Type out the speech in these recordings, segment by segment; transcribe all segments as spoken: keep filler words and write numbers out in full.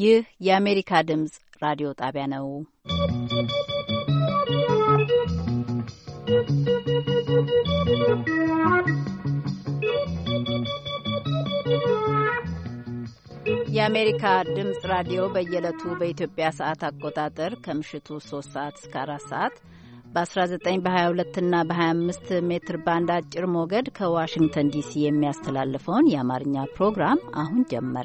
ይህ የአሜሪካ ድምጽ ራዲዮ ጣቢያ ነው። የአሜሪካ ድምጽ ራዲዮ በየዕለቱ በኢትዮጵያ ሰዓት አቆጣጠር ከምሽቱ ሶስት ሰዓት እስከ አራት ሰዓት በ19 በ22 እና በ25 ሜትር ባንድ አጭር ሞገድ ከዋሽንግተን ዲሲ የሚያስተላልፈውን የአማርኛ ፕሮግራም አሁን ጀመረ።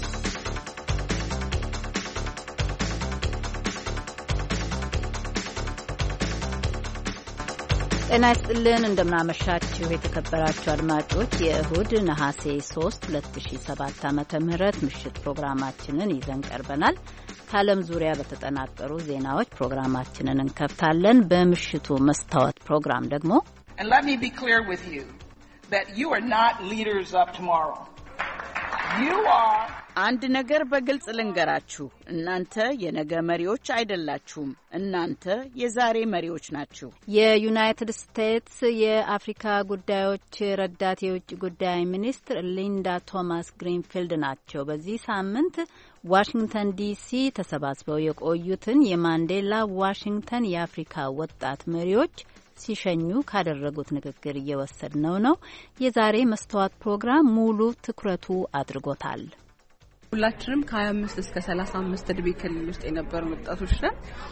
ጤና ይስጥልን፣ እንደምናመሻችሁ የተከበራችሁ አድማጮች። የእሁድ ነሐሴ ሶስት ሁለት ሺ ሰባት ዓመተ ምህረት ምሽት ፕሮግራማችንን ይዘን ቀርበናል። ከዓለም ዙሪያ በተጠናቀሩ ዜናዎች ፕሮግራማችንን እንከፍታለን። በምሽቱ መስታወት ፕሮግራም ደግሞ And let me be clear with you that you are not leaders of tomorrow. You are አንድ ነገር በግልጽ ልንገራችሁ፣ እናንተ የነገ መሪዎች አይደላችሁም። እናንተ የዛሬ መሪዎች ናችሁ። የዩናይትድ ስቴትስ የአፍሪካ ጉዳዮች ረዳት የውጭ ጉዳይ ሚኒስትር ሊንዳ ቶማስ ግሪንፊልድ ናቸው። በዚህ ሳምንት ዋሽንግተን ዲሲ ተሰባስበው የቆዩትን የማንዴላ ዋሽንግተን የአፍሪካ ወጣት መሪዎች ሲሸኙ ካደረጉት ንግግር እየወሰድነው ነው። የዛሬ መስተዋት ፕሮግራም ሙሉ ትኩረቱ አድርጎታል። ሁላችንም ከሀያ አምስት እስከ ሰላሳ አምስት እድሜ ክልል ውስጥ የነበሩ ወጣቶች ነን።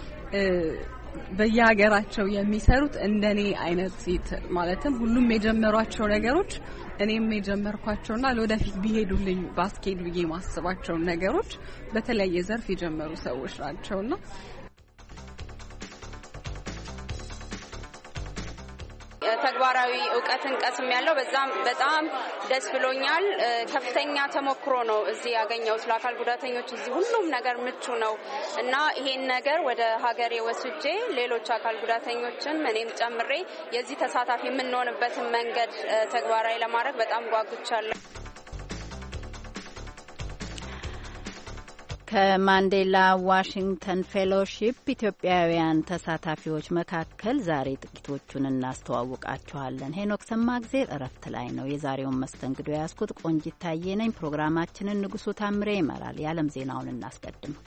በየሀገራቸው የሚሰሩት እንደኔ አይነት ማለትም ሁሉም የጀመሯቸው ነገሮች እኔም የጀመርኳቸውና ለወደፊት ቢሄዱልኝ ባስኬድ ብዬ ማስባቸው ነገሮች በተለያየ ዘርፍ የጀመሩ ሰዎች ናቸውና ተግባራዊ ዕውቀትን ቀስም ያለው በዛም በጣም ደስ ብሎኛል። ከፍተኛ ተሞክሮ ነው እዚህ ያገኘው። ለአካል ጉዳተኞች እዚህ ሁሉም ነገር ምቹ ነው እና ይሄን ነገር ወደ ሀገሬ ወስጄ ሌሎች አካል ጉዳተኞችን እኔም ጨምሬ የዚህ ተሳታፊ የምንሆንበትን መንገድ ተግባራዊ ለማድረግ በጣም ጓጉቻለሁ። ከማንዴላ ዋሽንግተን ፌሎሺፕ ኢትዮጵያውያን ተሳታፊዎች መካከል ዛሬ ጥቂቶቹን እናስተዋውቃችኋለን። ሄኖክ ሰማግዜር እረፍት ላይ ነው። የዛሬውን መስተንግዶ ያስኩት ቆንጂት ታዬ ነኝ። ፕሮግራማችንን ንጉሱ ታምሬ ይመራል። የዓለም ዜናውን እናስቀድም።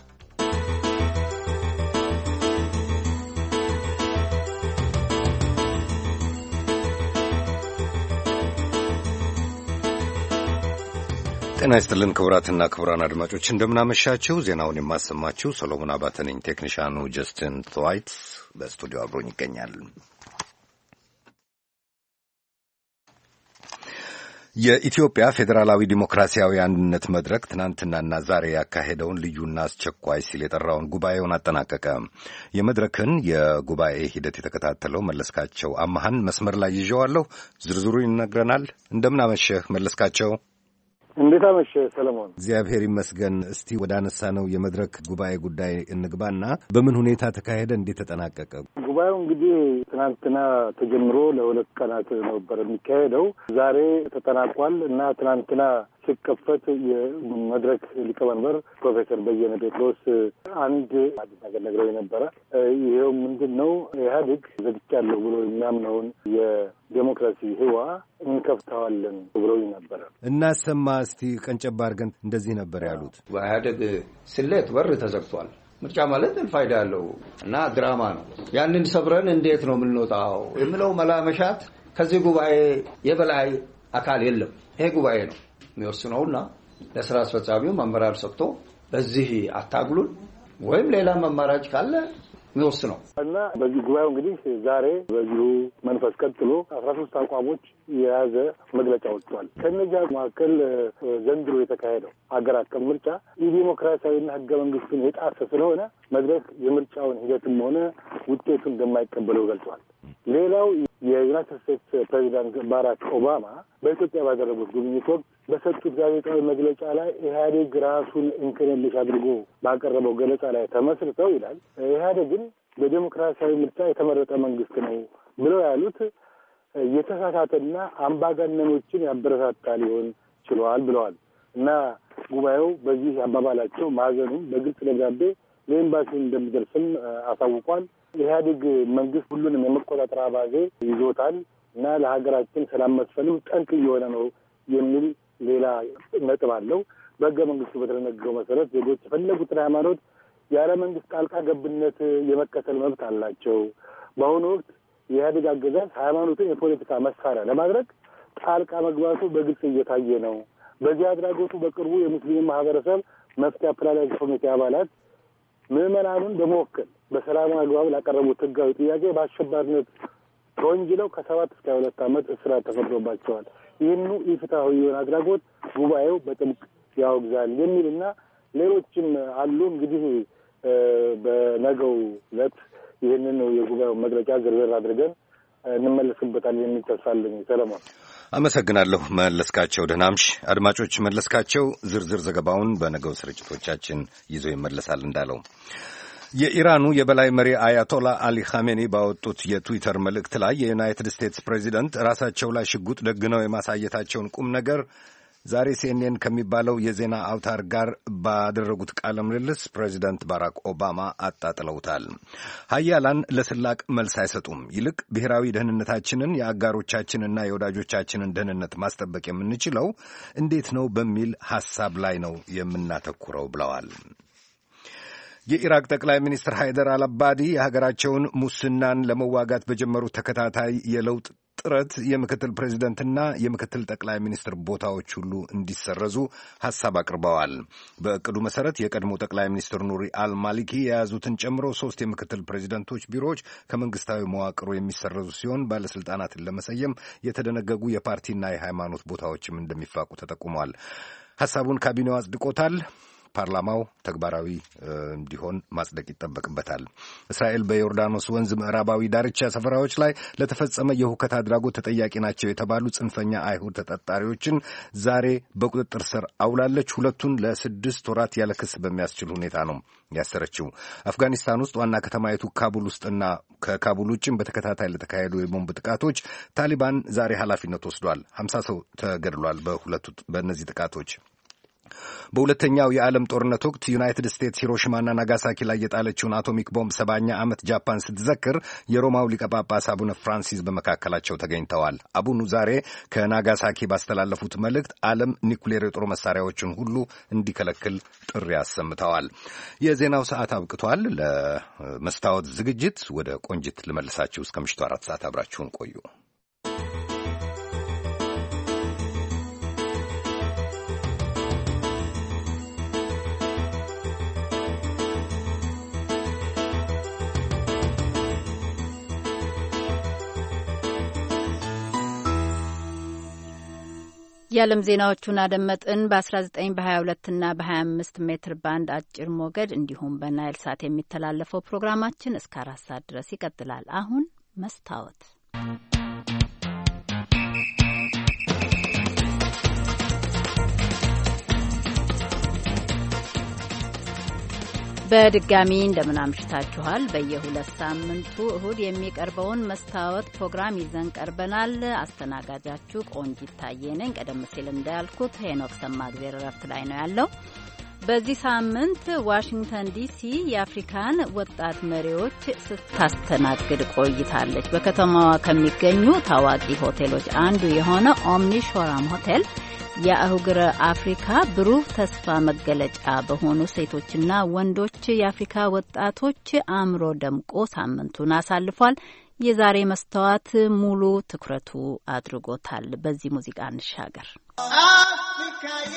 ጤና ይስጥልን ክቡራትና ክቡራን አድማጮች እንደምናመሻችሁ። ዜናውን የማሰማችሁ ሰሎሞን አባተ ነኝ። ቴክኒሻኑ ጀስቲን ትዋይት በስቱዲዮ አብሮኝ ይገኛል። የኢትዮጵያ ፌዴራላዊ ዲሞክራሲያዊ አንድነት መድረክ ትናንትናና ዛሬ ያካሄደውን ልዩና አስቸኳይ ሲል የጠራውን ጉባኤውን አጠናቀቀ። የመድረክን የጉባኤ ሂደት የተከታተለው መለስካቸው አማሃን መስመር ላይ ይዤዋለሁ። ዝርዝሩ ይነግረናል። እንደምን አመሸህ መለስካቸው? እንዴት አመሸ ሰለሞን? እግዚአብሔር ይመስገን። እስቲ ወደ አነሳ ነው የመድረክ ጉባኤ ጉዳይ እንግባና በምን ሁኔታ ተካሄደ? እንዴት ተጠናቀቀ? ጉባኤው እንግዲህ ትናንትና ተጀምሮ ለሁለት ቀናት ነበር የሚካሄደው። ዛሬ ተጠናቋል እና ትናንትና ሲከፈት የመድረክ ሊቀመንበር ፕሮፌሰር በየነ ጴጥሮስ አንድ ነገር ነግረው ነበረ። ይሄው ምንድን ነው ኢህአዴግ ዘግቻለሁ ብሎ የሚያምነውን የዴሞክራሲ ህዋ እንከፍተዋለን ብለው ነበረ። እናሰማ እስቲ ቀንጨባ አድርገን። እንደዚህ ነበር ያሉት። በኢህአዴግ ስሌት በር ተዘግቷል። ምርጫ ማለት ፋይዳ ያለው እና ድራማ ነው። ያንን ሰብረን እንዴት ነው የምንወጣው የሚለው መላመሻት ከዚህ ጉባኤ የበላይ አካል የለም። ይሄ ጉባኤ ነው የሚወስነውና ለስራ አስፈጻሚው አመራር ሰጥቶ በዚህ አታግሉን ወይም ሌላ አማራጭ ካለ የሚወስነው እና በዚህ ጉባኤው እንግዲህ ዛሬ በዚሁ መንፈስ ቀጥሎ አስራ ሶስት አቋሞች የያዘ መግለጫ ወጥቷል። ከነዚያ መካከል ዘንድሮ የተካሄደው ሀገር አቀፍ ምርጫ የዲሞክራሲያዊና ህገ መንግስቱን የጣሰ ስለሆነ መድረክ የምርጫውን ሂደትም ሆነ ውጤቱን እንደማይቀበለው ገልጿል። ሌላው የዩናይትድ ስቴትስ ፕሬዚዳንት ባራክ ኦባማ በኢትዮጵያ ባደረጉት ጉብኝት ወቅት በሰጡት ጋዜጣዊ መግለጫ ላይ ኢህአዴግ ራሱን እንከን የለሽ አድርጎ ባቀረበው ገለጻ ላይ ተመስርተው ይላል ኢህአዴግን በዲሞክራሲያዊ ምርጫ የተመረጠ መንግስት ነው ብለው ያሉት የተሳሳተና አምባገነኖችን ያበረታታ ሊሆን ችሏል ብለዋል እና ጉባኤው በዚህ አባባላቸው ማዘኑን በግልጽ ደብዳቤ ለኤምባሲው እንደሚደርስም አሳውቋል። ኢህአዴግ መንግስት ሁሉንም የመቆጣጠር አባዜ ይዞታል እና ለሀገራችን ሰላም መስፈንም ጠንቅ እየሆነ ነው የሚል ሌላ ነጥብ አለው። በሕገ መንግስቱ በተደነገገው መሰረት ዜጎች የፈለጉትን ሃይማኖት ያለ መንግስት ጣልቃ ገብነት የመከተል መብት አላቸው። በአሁኑ ወቅት የኢህአዴግ አገዛዝ ሃይማኖትን የፖለቲካ መሳሪያ ለማድረግ ጣልቃ መግባቱ በግልጽ እየታየ ነው። በዚህ አድራጎቱ በቅርቡ የሙስሊም ማህበረሰብ መፍትሄ አፈላላጊ ኮሚቴ አባላት ምዕመናኑን በመወከል በሰላማዊ አግባብ ላቀረቡት ህጋዊ ጥያቄ በአሸባሪነት ተወንጅለው ከሰባት እስከ ሁለት ዓመት እስራት ተፈርዶባቸዋል። ይህኑ ኢፍትሐዊ የሆነ አድራጎት ጉባኤው በጥብቅ ያወግዛል የሚልና ሌሎችም አሉ። እንግዲህ በነገው ዕለት ይህንን የጉባኤው መግለጫ ዝርዝር አድርገን እንመለስበታለን የሚል ተስፋ አለኝ። ሰለሞን አመሰግናለሁ። መለስካቸው ደህና እምሽ። አድማጮች መለስካቸው ዝርዝር ዘገባውን በነገው ስርጭቶቻችን ይዞ ይመለሳል። እንዳለው የኢራኑ የበላይ መሪ አያቶላ አሊ ኻሜኒ ባወጡት የትዊተር መልእክት ላይ የዩናይትድ ስቴትስ ፕሬዚደንት ራሳቸው ላይ ሽጉጥ ደግነው የማሳየታቸውን ቁም ነገር ዛሬ ሲኤንኤን ከሚባለው የዜና አውታር ጋር ባደረጉት ቃለ ምልልስ ፕሬዚደንት ባራክ ኦባማ አጣጥለውታል። ሀያላን ለስላቅ መልስ አይሰጡም። ይልቅ ብሔራዊ ደህንነታችንን የአጋሮቻችንና የወዳጆቻችንን ደህንነት ማስጠበቅ የምንችለው እንዴት ነው በሚል ሐሳብ ላይ ነው የምናተኩረው ብለዋል። የኢራቅ ጠቅላይ ሚኒስትር ሃይደር አልአባዲ የሀገራቸውን ሙስናን ለመዋጋት በጀመሩት ተከታታይ የለውጥ ጥረት የምክትል ፕሬዚደንትና የምክትል ጠቅላይ ሚኒስትር ቦታዎች ሁሉ እንዲሰረዙ ሐሳብ አቅርበዋል። በእቅዱ መሰረት የቀድሞ ጠቅላይ ሚኒስትር ኑሪ አልማሊኪ የያዙትን ጨምሮ ሶስት የምክትል ፕሬዚደንቶች ቢሮዎች ከመንግስታዊ መዋቅሩ የሚሰረዙ ሲሆን ባለስልጣናትን ለመሰየም የተደነገጉ የፓርቲና የሃይማኖት ቦታዎችም እንደሚፋቁ ተጠቁሟል። ሐሳቡን ካቢኔው አጽድቆታል። ፓርላማው ተግባራዊ እንዲሆን ማጽደቅ ይጠበቅበታል። እስራኤል በዮርዳኖስ ወንዝ ምዕራባዊ ዳርቻ ሰፈራዎች ላይ ለተፈጸመ የሁከት አድራጎት ተጠያቂ ናቸው የተባሉ ጽንፈኛ አይሁድ ተጠርጣሪዎችን ዛሬ በቁጥጥር ስር አውላለች። ሁለቱን ለስድስት ወራት ያለ ክስ በሚያስችል ሁኔታ ነው ያሰረችው። አፍጋኒስታን ውስጥ ዋና ከተማይቱ ካቡል ውስጥና ከካቡል ውጭም በተከታታይ ለተካሄዱ የቦምብ ጥቃቶች ታሊባን ዛሬ ኃላፊነት ወስዷል። ሀምሳ ሰው ተገድሏል በሁለቱ በእነዚህ ጥቃቶች። በሁለተኛው የዓለም ጦርነት ወቅት ዩናይትድ ስቴትስ ሂሮሺማና ናጋሳኪ ላይ የጣለችውን አቶሚክ ቦምብ ሰባኛ ዓመት ጃፓን ስትዘክር የሮማው ሊቀ ጳጳስ አቡነ ፍራንሲስ በመካከላቸው ተገኝተዋል። አቡኑ ዛሬ ከናጋሳኪ ባስተላለፉት መልእክት ዓለም ኒኩሌር የጦር መሳሪያዎችን ሁሉ እንዲከለክል ጥሪ አሰምተዋል። የዜናው ሰዓት አብቅቷል። ለመስታወት ዝግጅት ወደ ቆንጅት ልመልሳችሁ። እስከ ምሽቱ አራት ሰዓት አብራችሁን ቆዩ። የዓለም ዜናዎቹን አደመጥን። በአስራ ዘጠኝ በሀያ ሁለት እና በሀያ አምስት ሜትር ባንድ አጭር ሞገድ እንዲሁም በናይል ሳት የሚተላለፈው ፕሮግራማችን እስከ አራት ሰዓት ድረስ ይቀጥላል። አሁን መስታወት በድጋሚ እንደምን አምሽታችኋል። በየሁለት ሳምንቱ እሁድ የሚቀርበውን መስታወት ፕሮግራም ይዘን ቀርበናል። አስተናጋጃችሁ ቆንጂት ታዬ ነኝ። ቀደም ሲል እንዳልኩት ሄኖክ ሰማግዜር እረፍት ላይ ነው ያለው። በዚህ ሳምንት ዋሽንግተን ዲሲ የአፍሪካን ወጣት መሪዎች ስታስተናግድ ቆይታለች። በከተማዋ ከሚገኙ ታዋቂ ሆቴሎች አንዱ የሆነ ኦምኒ ሾራም ሆቴል የአህጉረ አፍሪካ ብሩህ ተስፋ መገለጫ በሆኑ ሴቶችና ወንዶች የአፍሪካ ወጣቶች አእምሮ ደምቆ ሳምንቱን አሳልፏል። የዛሬ መስተዋት ሙሉ ትኩረቱ አድርጎታል። በዚህ ሙዚቃ እንሻገር። አፍሪካዬ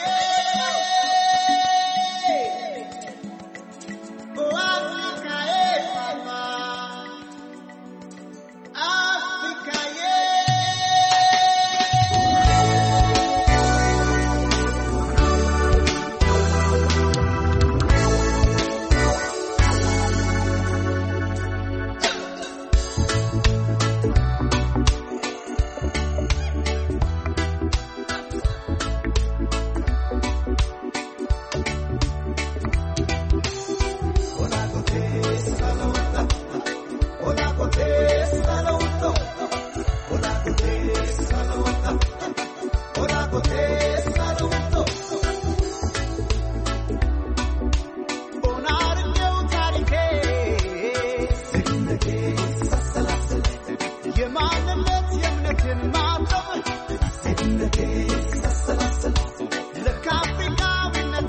Look, Africa,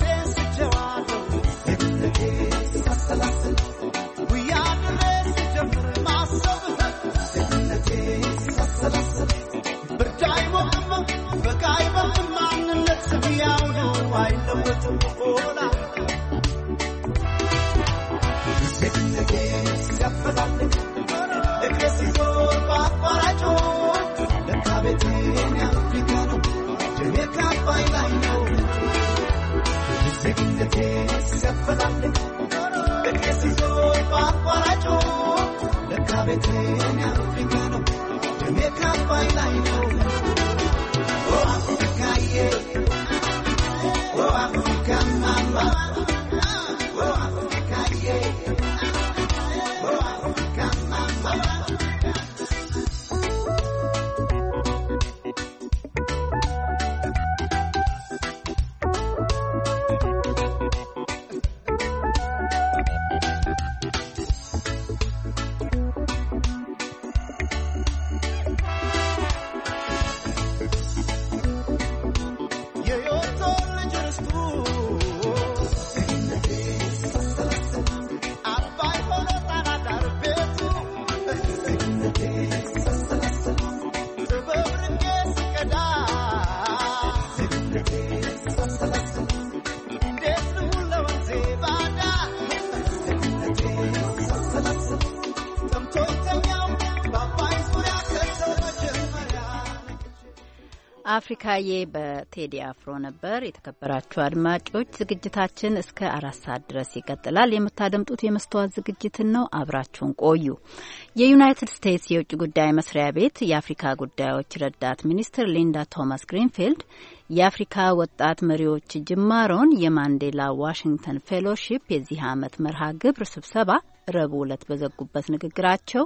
አፍሪካዬ በቴዲ አፍሮ ነበር። የተከበራችሁ አድማጮች ዝግጅታችን እስከ አራት ሰዓት ድረስ ይቀጥላል። የምታደምጡት የመስተዋት ዝግጅትን ነው። አብራችሁን ቆዩ። የዩናይትድ ስቴትስ የውጭ ጉዳይ መስሪያ ቤት የአፍሪካ ጉዳዮች ረዳት ሚኒስትር ሊንዳ ቶማስ ግሪንፊልድ የአፍሪካ ወጣት መሪዎች ጅማሮን የማንዴላ ዋሽንግተን ፌሎሺፕ የዚህ ዓመት መርሃ ግብር ስብሰባ ረቡዕ ዕለት በዘጉበት ንግግራቸው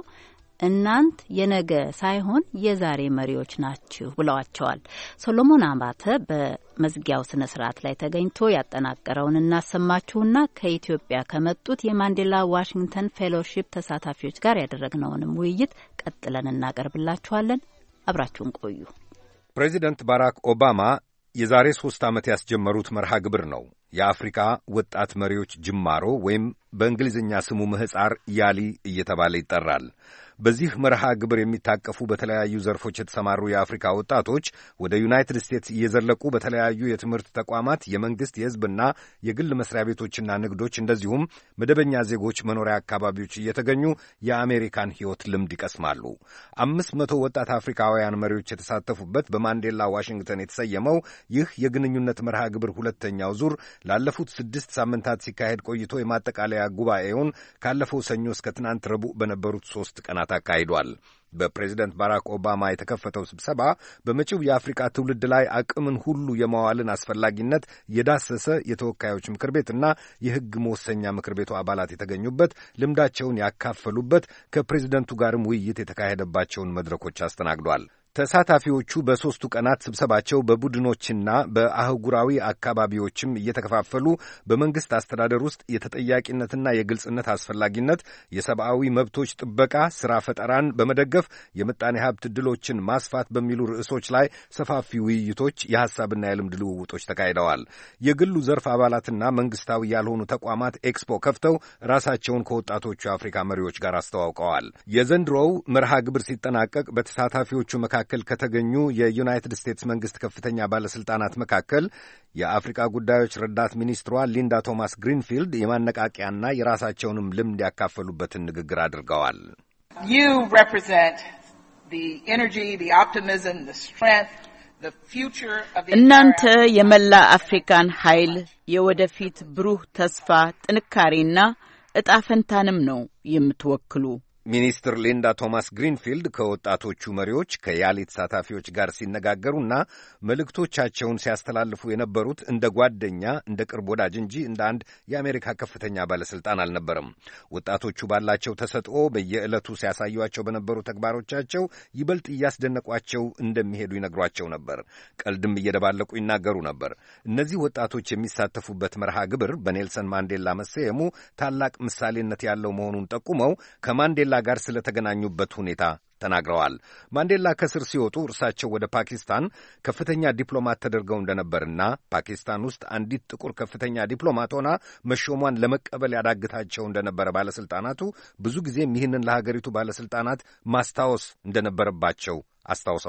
እናንት የነገ ሳይሆን የዛሬ መሪዎች ናችሁ ብለዋቸዋል። ሶሎሞን አባተ በመዝጊያው ስነ ስርዓት ላይ ተገኝቶ ያጠናቀረውን እናሰማችሁና ከኢትዮጵያ ከመጡት የማንዴላ ዋሽንግተን ፌሎሺፕ ተሳታፊዎች ጋር ያደረግነውንም ውይይት ቀጥለን እናቀርብላችኋለን። አብራችሁን ቆዩ። ፕሬዚደንት ባራክ ኦባማ የዛሬ ሦስት ዓመት ያስጀመሩት መርሃ ግብር ነው የአፍሪካ ወጣት መሪዎች ጅማሮ ወይም በእንግሊዝኛ ስሙ ምህጻር ያሊ እየተባለ ይጠራል። በዚህ መርሃ ግብር የሚታቀፉ በተለያዩ ዘርፎች የተሰማሩ የአፍሪካ ወጣቶች ወደ ዩናይትድ ስቴትስ እየዘለቁ በተለያዩ የትምህርት ተቋማት፣ የመንግሥት የሕዝብና የግል መስሪያ ቤቶችና ንግዶች እንደዚሁም መደበኛ ዜጎች መኖሪያ አካባቢዎች እየተገኙ የአሜሪካን ሕይወት ልምድ ይቀስማሉ። አምስት መቶ ወጣት አፍሪካውያን መሪዎች የተሳተፉበት በማንዴላ ዋሽንግተን የተሰየመው ይህ የግንኙነት መርሃ ግብር ሁለተኛው ዙር ላለፉት ስድስት ሳምንታት ሲካሄድ ቆይቶ የማጠቃለያ ጉባኤውን ካለፈው ሰኞ እስከ ትናንት ረቡዕ በነበሩት ሦስት ቀናት አካሂዷል። በፕሬዚደንት ባራክ ኦባማ የተከፈተው ስብሰባ በመጪው የአፍሪካ ትውልድ ላይ አቅምን ሁሉ የማዋልን አስፈላጊነት የዳሰሰ የተወካዮች ምክር ቤትና የሕግ መወሰኛ ምክር ቤቱ አባላት የተገኙበት፣ ልምዳቸውን ያካፈሉበት፣ ከፕሬዚደንቱ ጋርም ውይይት የተካሄደባቸውን መድረኮች አስተናግዷል። ተሳታፊዎቹ በሦስቱ ቀናት ስብሰባቸው በቡድኖችና በአህጉራዊ አካባቢዎችም እየተከፋፈሉ በመንግሥት አስተዳደር ውስጥ የተጠያቂነትና የግልጽነት አስፈላጊነት፣ የሰብአዊ መብቶች ጥበቃ፣ ሥራ ፈጠራን በመደገፍ የምጣኔ ሀብት ዕድሎችን ማስፋት በሚሉ ርዕሶች ላይ ሰፋፊ ውይይቶች፣ የሐሳብና የልምድ ልውውጦች ተካሂደዋል። የግሉ ዘርፍ አባላትና መንግሥታዊ ያልሆኑ ተቋማት ኤክስፖ ከፍተው ራሳቸውን ከወጣቶቹ የአፍሪካ መሪዎች ጋር አስተዋውቀዋል። የዘንድሮው መርሃ ግብር ሲጠናቀቅ በተሳታፊዎቹ መካከል ከተገኙ የዩናይትድ ስቴትስ መንግሥት ከፍተኛ ባለሥልጣናት መካከል የአፍሪካ ጉዳዮች ረዳት ሚኒስትሯ ሊንዳ ቶማስ ግሪንፊልድ የማነቃቂያና የራሳቸውንም ልምድ ያካፈሉበትን ንግግር አድርገዋል። You represent the energy, the optimism, the strength, the future of the እናንተ የመላ አፍሪካን ኃይል፣ የወደፊት ብሩህ ተስፋ፣ ጥንካሬና ዕጣ ፈንታንም ነው የምትወክሉ። ሚኒስትር ሊንዳ ቶማስ ግሪንፊልድ ከወጣቶቹ መሪዎች ከያሊ ተሳታፊዎች ጋር ሲነጋገሩና መልእክቶቻቸውን ሲያስተላልፉ የነበሩት እንደ ጓደኛ፣ እንደ ቅርብ ወዳጅ እንጂ እንደ አንድ የአሜሪካ ከፍተኛ ባለሥልጣን አልነበረም። ወጣቶቹ ባላቸው ተሰጥኦ በየዕለቱ ሲያሳዩቸው በነበሩ ተግባሮቻቸው ይበልጥ እያስደነቋቸው እንደሚሄዱ ይነግሯቸው ነበር። ቀልድም እየደባለቁ ይናገሩ ነበር። እነዚህ ወጣቶች የሚሳተፉበት መርሃ ግብር በኔልሰን ማንዴላ መሰየሙ ታላቅ ምሳሌነት ያለው መሆኑን ጠቁመው ከማንዴላ ጋር ስለተገናኙበት ሁኔታ ተናግረዋል። ማንዴላ ከስር ሲወጡ እርሳቸው ወደ ፓኪስታን ከፍተኛ ዲፕሎማት ተደርገው እንደነበርና ፓኪስታን ውስጥ አንዲት ጥቁር ከፍተኛ ዲፕሎማት ሆና መሾሟን ለመቀበል ያዳግታቸው እንደነበረ ባለሥልጣናቱ ብዙ ጊዜም ይህንን ለሀገሪቱ ባለሥልጣናት ማስታወስ እንደነበረባቸው አስታውሰዋል።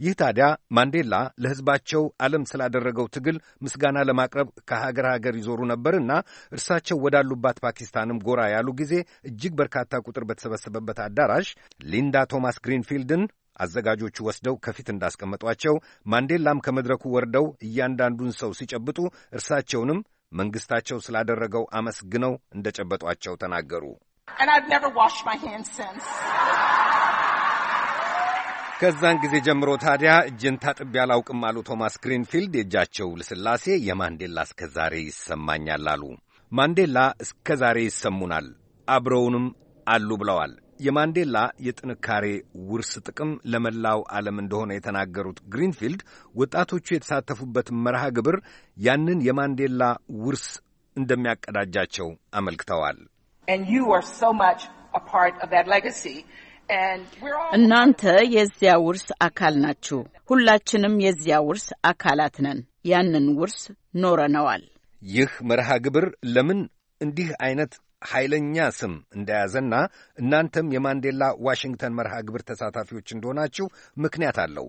ይህ ታዲያ ማንዴላ ለሕዝባቸው ዓለም ስላደረገው ትግል ምስጋና ለማቅረብ ከሀገር ሀገር ይዞሩ ነበርና እርሳቸው ወዳሉባት ፓኪስታንም ጎራ ያሉ ጊዜ እጅግ በርካታ ቁጥር በተሰበሰበበት አዳራሽ ሊንዳ ቶማስ ግሪንፊልድን አዘጋጆቹ ወስደው ከፊት እንዳስቀመጧቸው ማንዴላም ከመድረኩ ወርደው እያንዳንዱን ሰው ሲጨብጡ እርሳቸውንም መንግሥታቸው ስላደረገው አመስግነው እንደጨበጧቸው ተናገሩ። ከዛን ጊዜ ጀምሮ ታዲያ እጄን ታጥቤ አላውቅም አሉ ቶማስ ግሪንፊልድ። የእጃቸው ልስላሴ የማንዴላ እስከ ዛሬ ይሰማኛል አሉ። ማንዴላ እስከ ዛሬ ይሰሙናል፣ አብረውንም አሉ ብለዋል። የማንዴላ የጥንካሬ ውርስ ጥቅም ለመላው ዓለም እንደሆነ የተናገሩት ግሪንፊልድ ወጣቶቹ የተሳተፉበት መርሃ ግብር ያንን የማንዴላ ውርስ እንደሚያቀዳጃቸው አመልክተዋል። እናንተ የዚያ ውርስ አካል ናችሁ። ሁላችንም የዚያ ውርስ አካላት ነን። ያንን ውርስ ኖረነዋል። ይህ መርሃ ግብር ለምን እንዲህ አይነት ኃይለኛ ስም እንደያዘና እናንተም የማንዴላ ዋሽንግተን መርሃ ግብር ተሳታፊዎች እንደሆናችሁ ምክንያት አለው።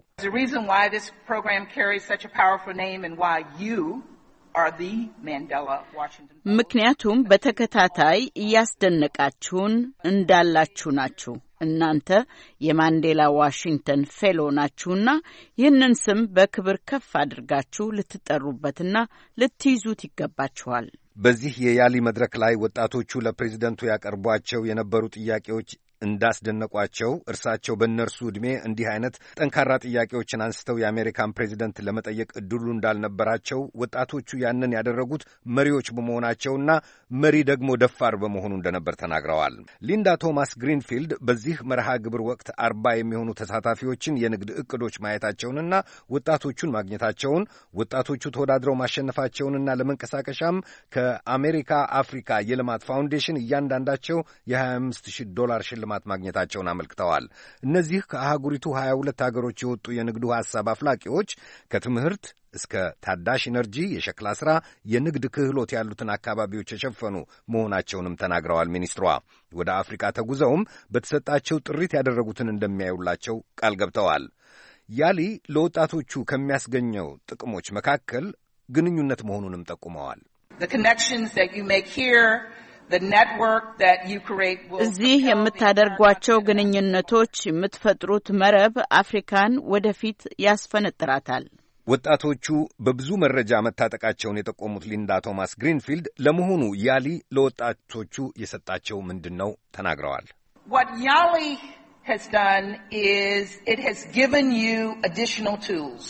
ምክንያቱም በተከታታይ እያስደነቃችሁን እንዳላችሁ ናችሁ። እናንተ የማንዴላ ዋሽንግተን ፌሎ ናችሁና ይህንን ስም በክብር ከፍ አድርጋችሁ ልትጠሩበትና ልትይዙት ይገባችኋል። በዚህ የያሊ መድረክ ላይ ወጣቶቹ ለፕሬዚደንቱ ያቀርቧቸው የነበሩ ጥያቄዎች እንዳስደነቋቸው እርሳቸው በእነርሱ ዕድሜ እንዲህ አይነት ጠንካራ ጥያቄዎችን አንስተው የአሜሪካን ፕሬዚደንት ለመጠየቅ ዕድሉ እንዳልነበራቸው ወጣቶቹ ያንን ያደረጉት መሪዎች በመሆናቸውና መሪ ደግሞ ደፋር በመሆኑ እንደነበር ተናግረዋል። ሊንዳ ቶማስ ግሪንፊልድ በዚህ መርሃ ግብር ወቅት አርባ የሚሆኑ ተሳታፊዎችን የንግድ ዕቅዶች ማየታቸውንና ወጣቶቹን ማግኘታቸውን ወጣቶቹ ተወዳድረው ማሸነፋቸውንና ለመንቀሳቀሻም ከአሜሪካ አፍሪካ የልማት ፋውንዴሽን እያንዳንዳቸው የ25 ሺህ ዶላር ሽልማት ማግኘታቸውን አመልክተዋል። እነዚህ ከአህጉሪቱ ሀያ ሁለት ሀገሮች የወጡ የንግዱ ሐሳብ አፍላቂዎች ከትምህርት እስከ ታዳሽ ኢነርጂ፣ የሸክላ ሥራ፣ የንግድ ክህሎት ያሉትን አካባቢዎች የሸፈኑ መሆናቸውንም ተናግረዋል። ሚኒስትሯ ወደ አፍሪካ ተጉዘውም በተሰጣቸው ጥሪት ያደረጉትን እንደሚያዩላቸው ቃል ገብተዋል። ያሊ ለወጣቶቹ ከሚያስገኘው ጥቅሞች መካከል ግንኙነት መሆኑንም ጠቁመዋል። እዚህ የምታደርጓቸው ግንኙነቶች፣ የምትፈጥሩት መረብ አፍሪካን ወደፊት ያስፈነጥራታል። ወጣቶቹ በብዙ መረጃ መታጠቃቸውን የጠቆሙት ሊንዳ ቶማስ ግሪንፊልድ ለመሆኑ ያሊ ለወጣቶቹ የሰጣቸው ምንድን ነው ተናግረዋል። What Yali has done is it has given you additional tools.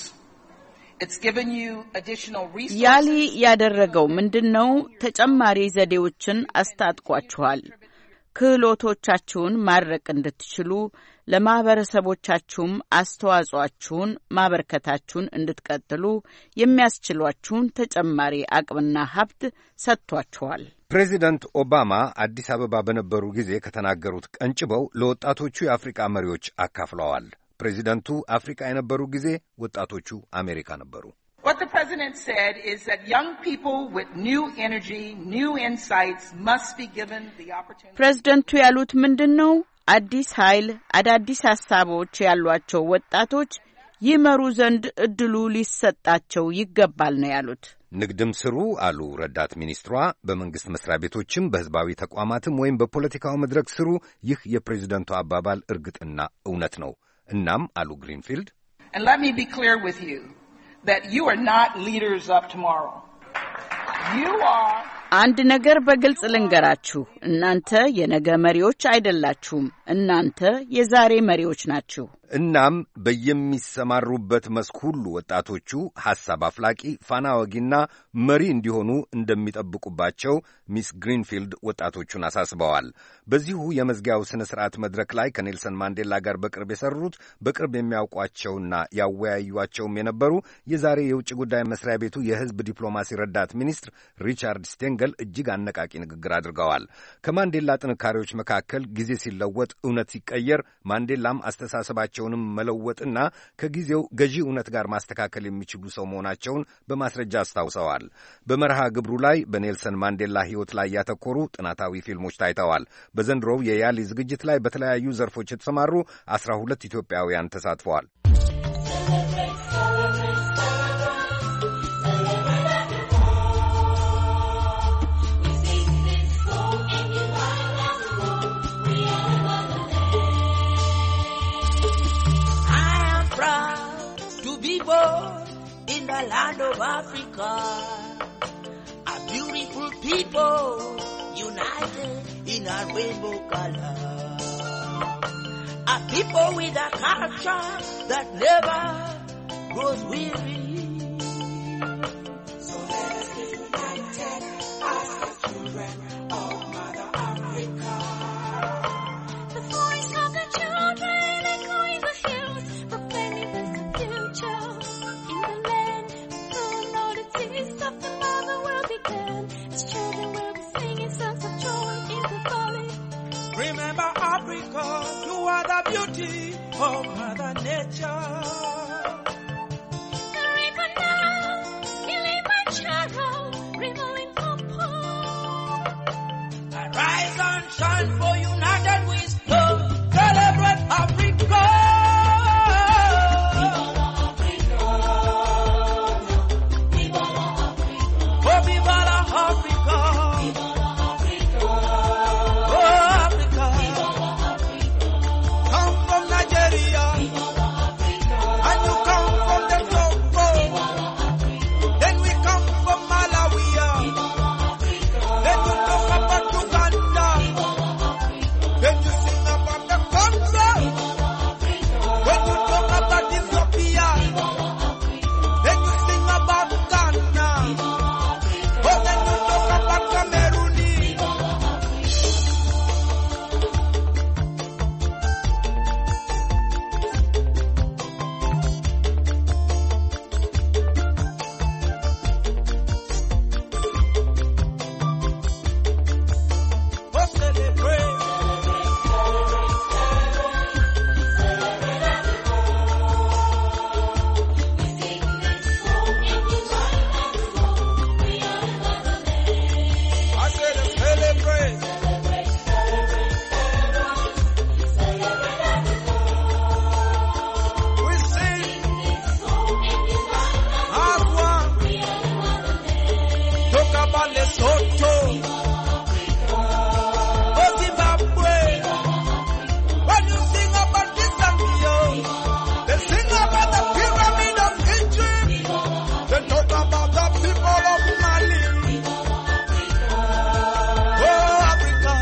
ያሊ ያደረገው ምንድን ነው? ተጨማሪ ዘዴዎችን አስታጥቋችኋል። ክህሎቶቻችሁን ማድረቅ እንድትችሉ፣ ለማህበረሰቦቻችሁም አስተዋጽኦአችሁን ማበርከታችሁን እንድትቀጥሉ የሚያስችሏችሁን ተጨማሪ አቅምና ሀብት ሰጥቷችኋል። ፕሬዚደንት ኦባማ አዲስ አበባ በነበሩ ጊዜ ከተናገሩት ቀንጭበው ለወጣቶቹ የአፍሪቃ መሪዎች አካፍለዋል። ፕሬዚደንቱ አፍሪካ የነበሩ ጊዜ ወጣቶቹ አሜሪካ ነበሩ። What the president said is that young people with new energy, new insights must be given the opportunity. ፕሬዚደንቱ ያሉት ምንድን ነው? አዲስ ኃይል፣ አዳዲስ ሐሳቦች ያሏቸው ወጣቶች ይመሩ ዘንድ እድሉ ሊሰጣቸው ይገባል ነው ያሉት። ንግድም ስሩ አሉ ረዳት ሚኒስትሯ። በመንግሥት መስሪያ ቤቶችም በሕዝባዊ ተቋማትም ወይም በፖለቲካው መድረክ ስሩ። ይህ የፕሬዚደንቱ አባባል እርግጥና እውነት ነው። እናም አሉ ግሪንፊልድ፣ And let me be clear with you that you are not leaders of tomorrow. You are አንድ ነገር በግልጽ ልንገራችሁ፣ እናንተ የነገ መሪዎች አይደላችሁም። እናንተ የዛሬ መሪዎች ናችሁ። እናም በየሚሰማሩበት መስክ ሁሉ ወጣቶቹ ሐሳብ አፍላቂ፣ ፋና ወጊና መሪ እንዲሆኑ እንደሚጠብቁባቸው ሚስ ግሪንፊልድ ወጣቶቹን አሳስበዋል። በዚሁ የመዝጊያው ሥነ ሥርዓት መድረክ ላይ ከኔልሰን ማንዴላ ጋር በቅርብ የሠሩት በቅርብ የሚያውቋቸውና ያወያዩቸውም የነበሩ የዛሬ የውጭ ጉዳይ መስሪያ ቤቱ የሕዝብ ዲፕሎማሲ ረዳት ሚኒስትር ሪቻርድ ስቴንገል እጅግ አነቃቂ ንግግር አድርገዋል። ከማንዴላ ጥንካሬዎች መካከል ጊዜ ሲለወጥ እውነት ሲቀየር፣ ማንዴላም አስተሳሰባቸውንም መለወጥና ከጊዜው ገዢ እውነት ጋር ማስተካከል የሚችሉ ሰው መሆናቸውን በማስረጃ አስታውሰዋል። በመርሃ ግብሩ ላይ በኔልሰን ማንዴላ ሕይወት ላይ ያተኮሩ ጥናታዊ ፊልሞች ታይተዋል። በዘንድሮው የያሊ ዝግጅት ላይ በተለያዩ ዘርፎች የተሰማሩ አስራ ሁለት ኢትዮጵያውያን ተሳትፈዋል። in the land of Africa. A beautiful people united in a rainbow color. A people with a culture that never grows weary. So let us be united as the children of Mother Africa. The voice of the children echoing the hills, proclaiming the future in the land. The Lord exists of the mother world began. Its children will be singing songs of joy in the valley. Remember Africa, you are the beauty of Mother Nature. The river Nile, Kilimanjaro, river Limpopo. Arise and shine, for united we stand. Celebrate Africa. Oh, viva la Africa. Oh, Africa. Come from Nigeria. And you come from the Togo. Then we come from Malawi. Then you talk about Uganda. Then you sing about the Congo. When you talk about Ethiopia. Then you sing about Ghana. Oh, then you talk about Cameroon. Oh, celebrate. I said celebrate. We sing as one. Talk about Lesotho. Oh, Zimbabwe. When you sing about this Zambia, they sing about the pyramid of Egypt. They talk about the people of Mali. Oh, Africa.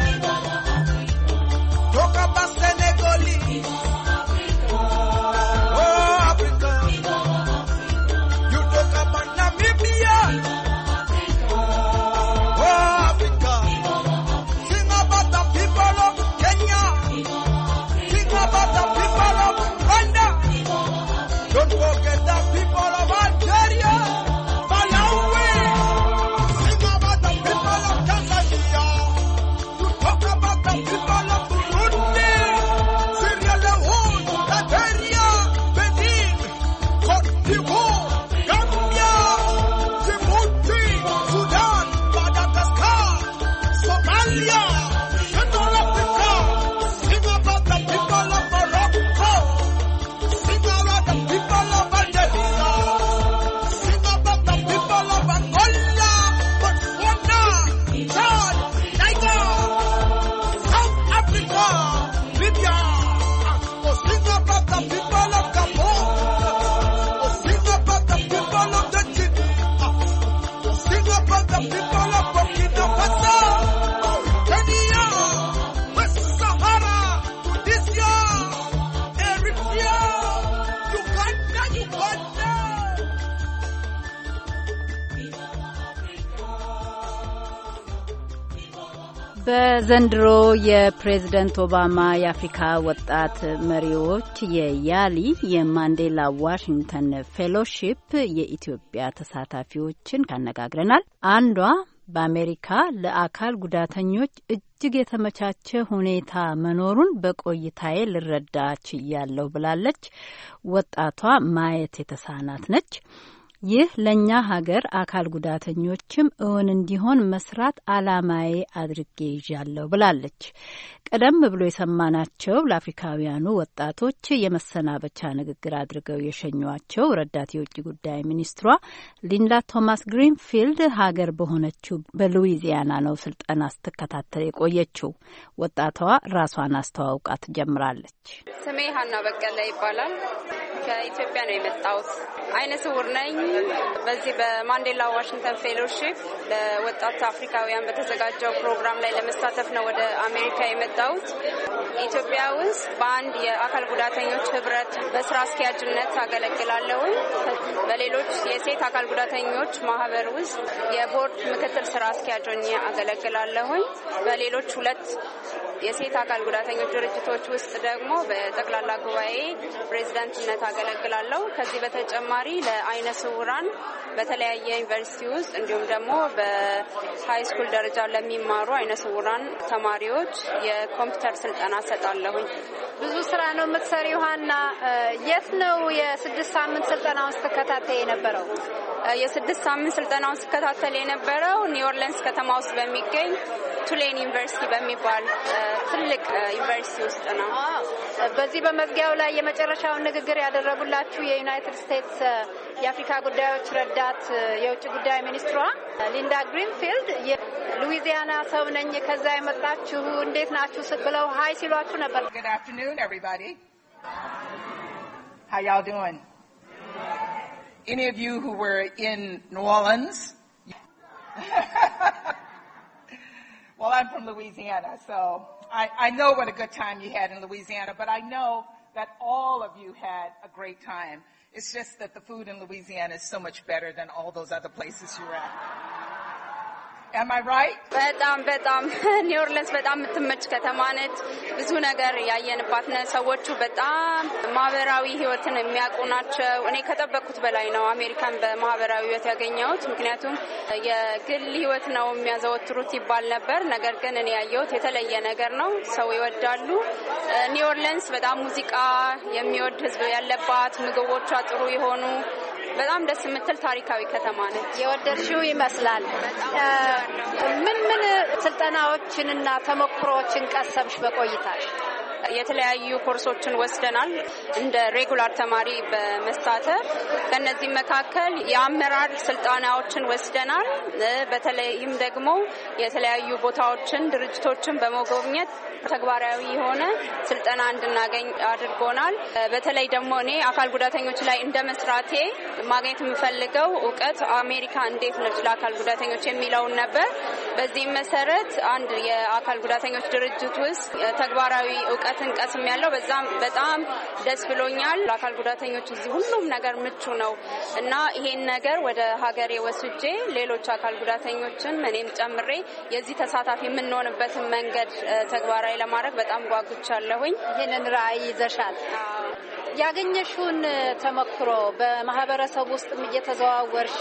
Talk about Senegalese. Oh, Africa. You talk about Namibia. Oh, Africa. Sing about the people of Kenya. Sing about the people of Rwanda. Don't forget the people of Algeria. Malawi. Sing about the people of Tanzania. You talk about the people of Burundi, Sierra Leone, Liberia, Benin, Cote d'Ivoire, Gambia, Djibouti, Sudan, Madagascar, Somalia, Central Africa. Sing about the people of Morocco. Sing about the people of Algeria. Sing about the people of Angola, Botswana, Chad, Niger, South Africa, Libya. Oh, sing about the people of Gabon. Oh, sing about the people of the Guinea. Oh, sing about the people of Burkina Faso, Kenya, West Sahara, Tunisia, Eritrea, Uganda, Uganda. በዘንድሮ የፕሬዝደንት ኦባማ የአፍሪካ ወጣት መሪዎች የያሊ የማንዴላ ዋሽንግተን ፌሎሺፕ የኢትዮጵያ ተሳታፊዎችን ካነጋግረናል። አንዷ በአሜሪካ ለአካል ጉዳተኞች እጅግ የተመቻቸ ሁኔታ መኖሩን በቆይታዬ ልረዳ ችያለሁ ብላለች። ወጣቷ ማየት የተሳናት ነች። ይህ ለኛ ሀገር አካል ጉዳተኞችም እውን እንዲሆን መስራት አላማዬ አድርጌ ይዣለሁ ብላለች። ቀደም ብሎ የሰማናቸው ለአፍሪካውያኑ ወጣቶች የመሰናበቻ ንግግር አድርገው የሸኟቸው ረዳት የውጭ ጉዳይ ሚኒስትሯ ሊንዳ ቶማስ ግሪንፊልድ ሀገር በሆነችው በሉዊዚያና ነው ስልጠና ስትከታተል የቆየችው። ወጣቷ ራሷን አስተዋውቃ ትጀምራለች። ስሜ ሀና በቀለ ይባላል። ከኢትዮጵያ ነው የመጣሁት። አይነ ስውር ነኝ። በዚህ በማንዴላ ዋሽንግተን ፌሎሺፕ ለወጣት አፍሪካውያን በተዘጋጀው ፕሮግራም ላይ ለመሳተፍ ነው ወደ አሜሪካ የመጣሁት። ኢትዮጵያ ውስጥ በአንድ የአካል ጉዳተኞች ህብረት በስራ አስኪያጅነት አገለግላለሁ። በሌሎች የሴት አካል ጉዳተኞች ማህበር ውስጥ የቦርድ ምክትል ስራ አስኪያጅ ሆኜ አገለግላለሁ። በሌሎች ሁለት የሴት አካል ጉዳተኞች ድርጅቶች ውስጥ ደግሞ በጠቅላላ ጉባኤ ፕሬዝዳንትነት አገለግላለሁ። ከዚህ በተጨማሪ ለአይነ ስውራን በተለያየ ዩኒቨርሲቲ ውስጥ እንዲሁም ደግሞ በሃይ ስኩል ደረጃ ለሚማሩ አይነ ስውራን ተማሪዎች የኮምፒውተር ስልጠና ሰጣለሁኝ። ብዙ ስራ ነው የምትሰሪው ሀና። የት ነው የስድስት ሳምንት ስልጠናውን ስትከታተል የነበረው? የስድስት ሳምንት ስልጠናውን ስትከታተል የነበረው ኒው ኦርሊንስ ከተማ ውስጥ በሚገኝ ቱሌን ዩኒቨርሲቲ በሚባል ትልቅ ዩኒቨርሲቲ ውስጥ ነው። በዚህ በመዝጊያው ላይ የመጨረሻውን ንግግር ያደረጉላችሁ የዩናይትድ ስቴትስ የአፍሪካ ጉዳዮች ረዳት የውጭ ጉዳይ ሚኒስትሯ ሊንዳ ግሪንፊልድ የሉዊዚያና ሰው ነኝ ከዛ የመጣችሁ እንዴት ናችሁ ብለው ሃይ ሲሏችሁ ነበር። Good afternoon, everybody. How y'all doing? Any of you who were in New Orleans? Well, I'm from Louisiana, so I, I know what a good time you had in Louisiana, but I know that all of you had a great time. It's just that the food in Louisiana is so much better than all those other places you were at. Am I right? በጣም በጣም ኒው ኦርሊንስ በጣም የምትመች ከተማ ነች። ብዙ ነገር ያየንባት ነው። ሰዎቹ በጣም ማህበራዊ ህይወትን የሚያውቁ ናቸው። እኔ ከጠበቅኩት በላይ ነው አሜሪካን በማህበራዊ ህይወት ያገኘሁት። ምክንያቱም የግል ህይወት ነው የሚያዘወትሩት ይባል ነበር። ነገር ግን እኔ ያየሁት የተለየ ነገር ነው። ሰው ይወዳሉ። ኒው ኦርሊንስ በጣም ሙዚቃ የሚወድ ህዝብ ያለባት፣ ምግቦቿ ጥሩ የሆኑ በጣም ደስ የምትል ታሪካዊ ከተማ ነች። የወደድሽው ይመስላል። ምን ምን ስልጠናዎችንና ተሞክሮዎችን ቀሰምሽ በቆይታሽ? የተለያዩ ኮርሶችን ወስደናል እንደ ሬጉላር ተማሪ በመሳተፍ። ከነዚህ መካከል የአመራር ስልጠናዎችን ወስደናል። በተለይም ደግሞ የተለያዩ ቦታዎችን ድርጅቶችን በመጎብኘት ተግባራዊ የሆነ ስልጠና እንድናገኝ አድርጎናል። በተለይ ደግሞ እኔ አካል ጉዳተኞች ላይ እንደመስራቴ ማግኘት የምፈልገው ዕውቀት አሜሪካ እንዴት ነች ለአካል ጉዳተኞች የሚለውን ነበር። በዚህ መሰረት አንድ የአካል ጉዳተኞች ድርጅት ውስጥ ተግባራዊ ዕውቀትን ቀስም ያለው በዛም በጣም ደስ ብሎኛል። ለአካል ጉዳተኞች እዚህ ሁሉም ነገር ምቹ ነው እና ይሄን ነገር ወደ ሀገሬ ወስጄ ሌሎች አካል ጉዳተኞችን እኔም ጨምሬ የዚህ ተሳታፊ የምንሆንበትን መንገድ ተግባራዊ ለማድረግ በጣም ጓጉቻለሁኝ። ይሄንን ራዕይ ይዘሻል። ያገኘሽውን ተመክሮ በማህበረሰብ ውስጥም እየተዘዋወርሽ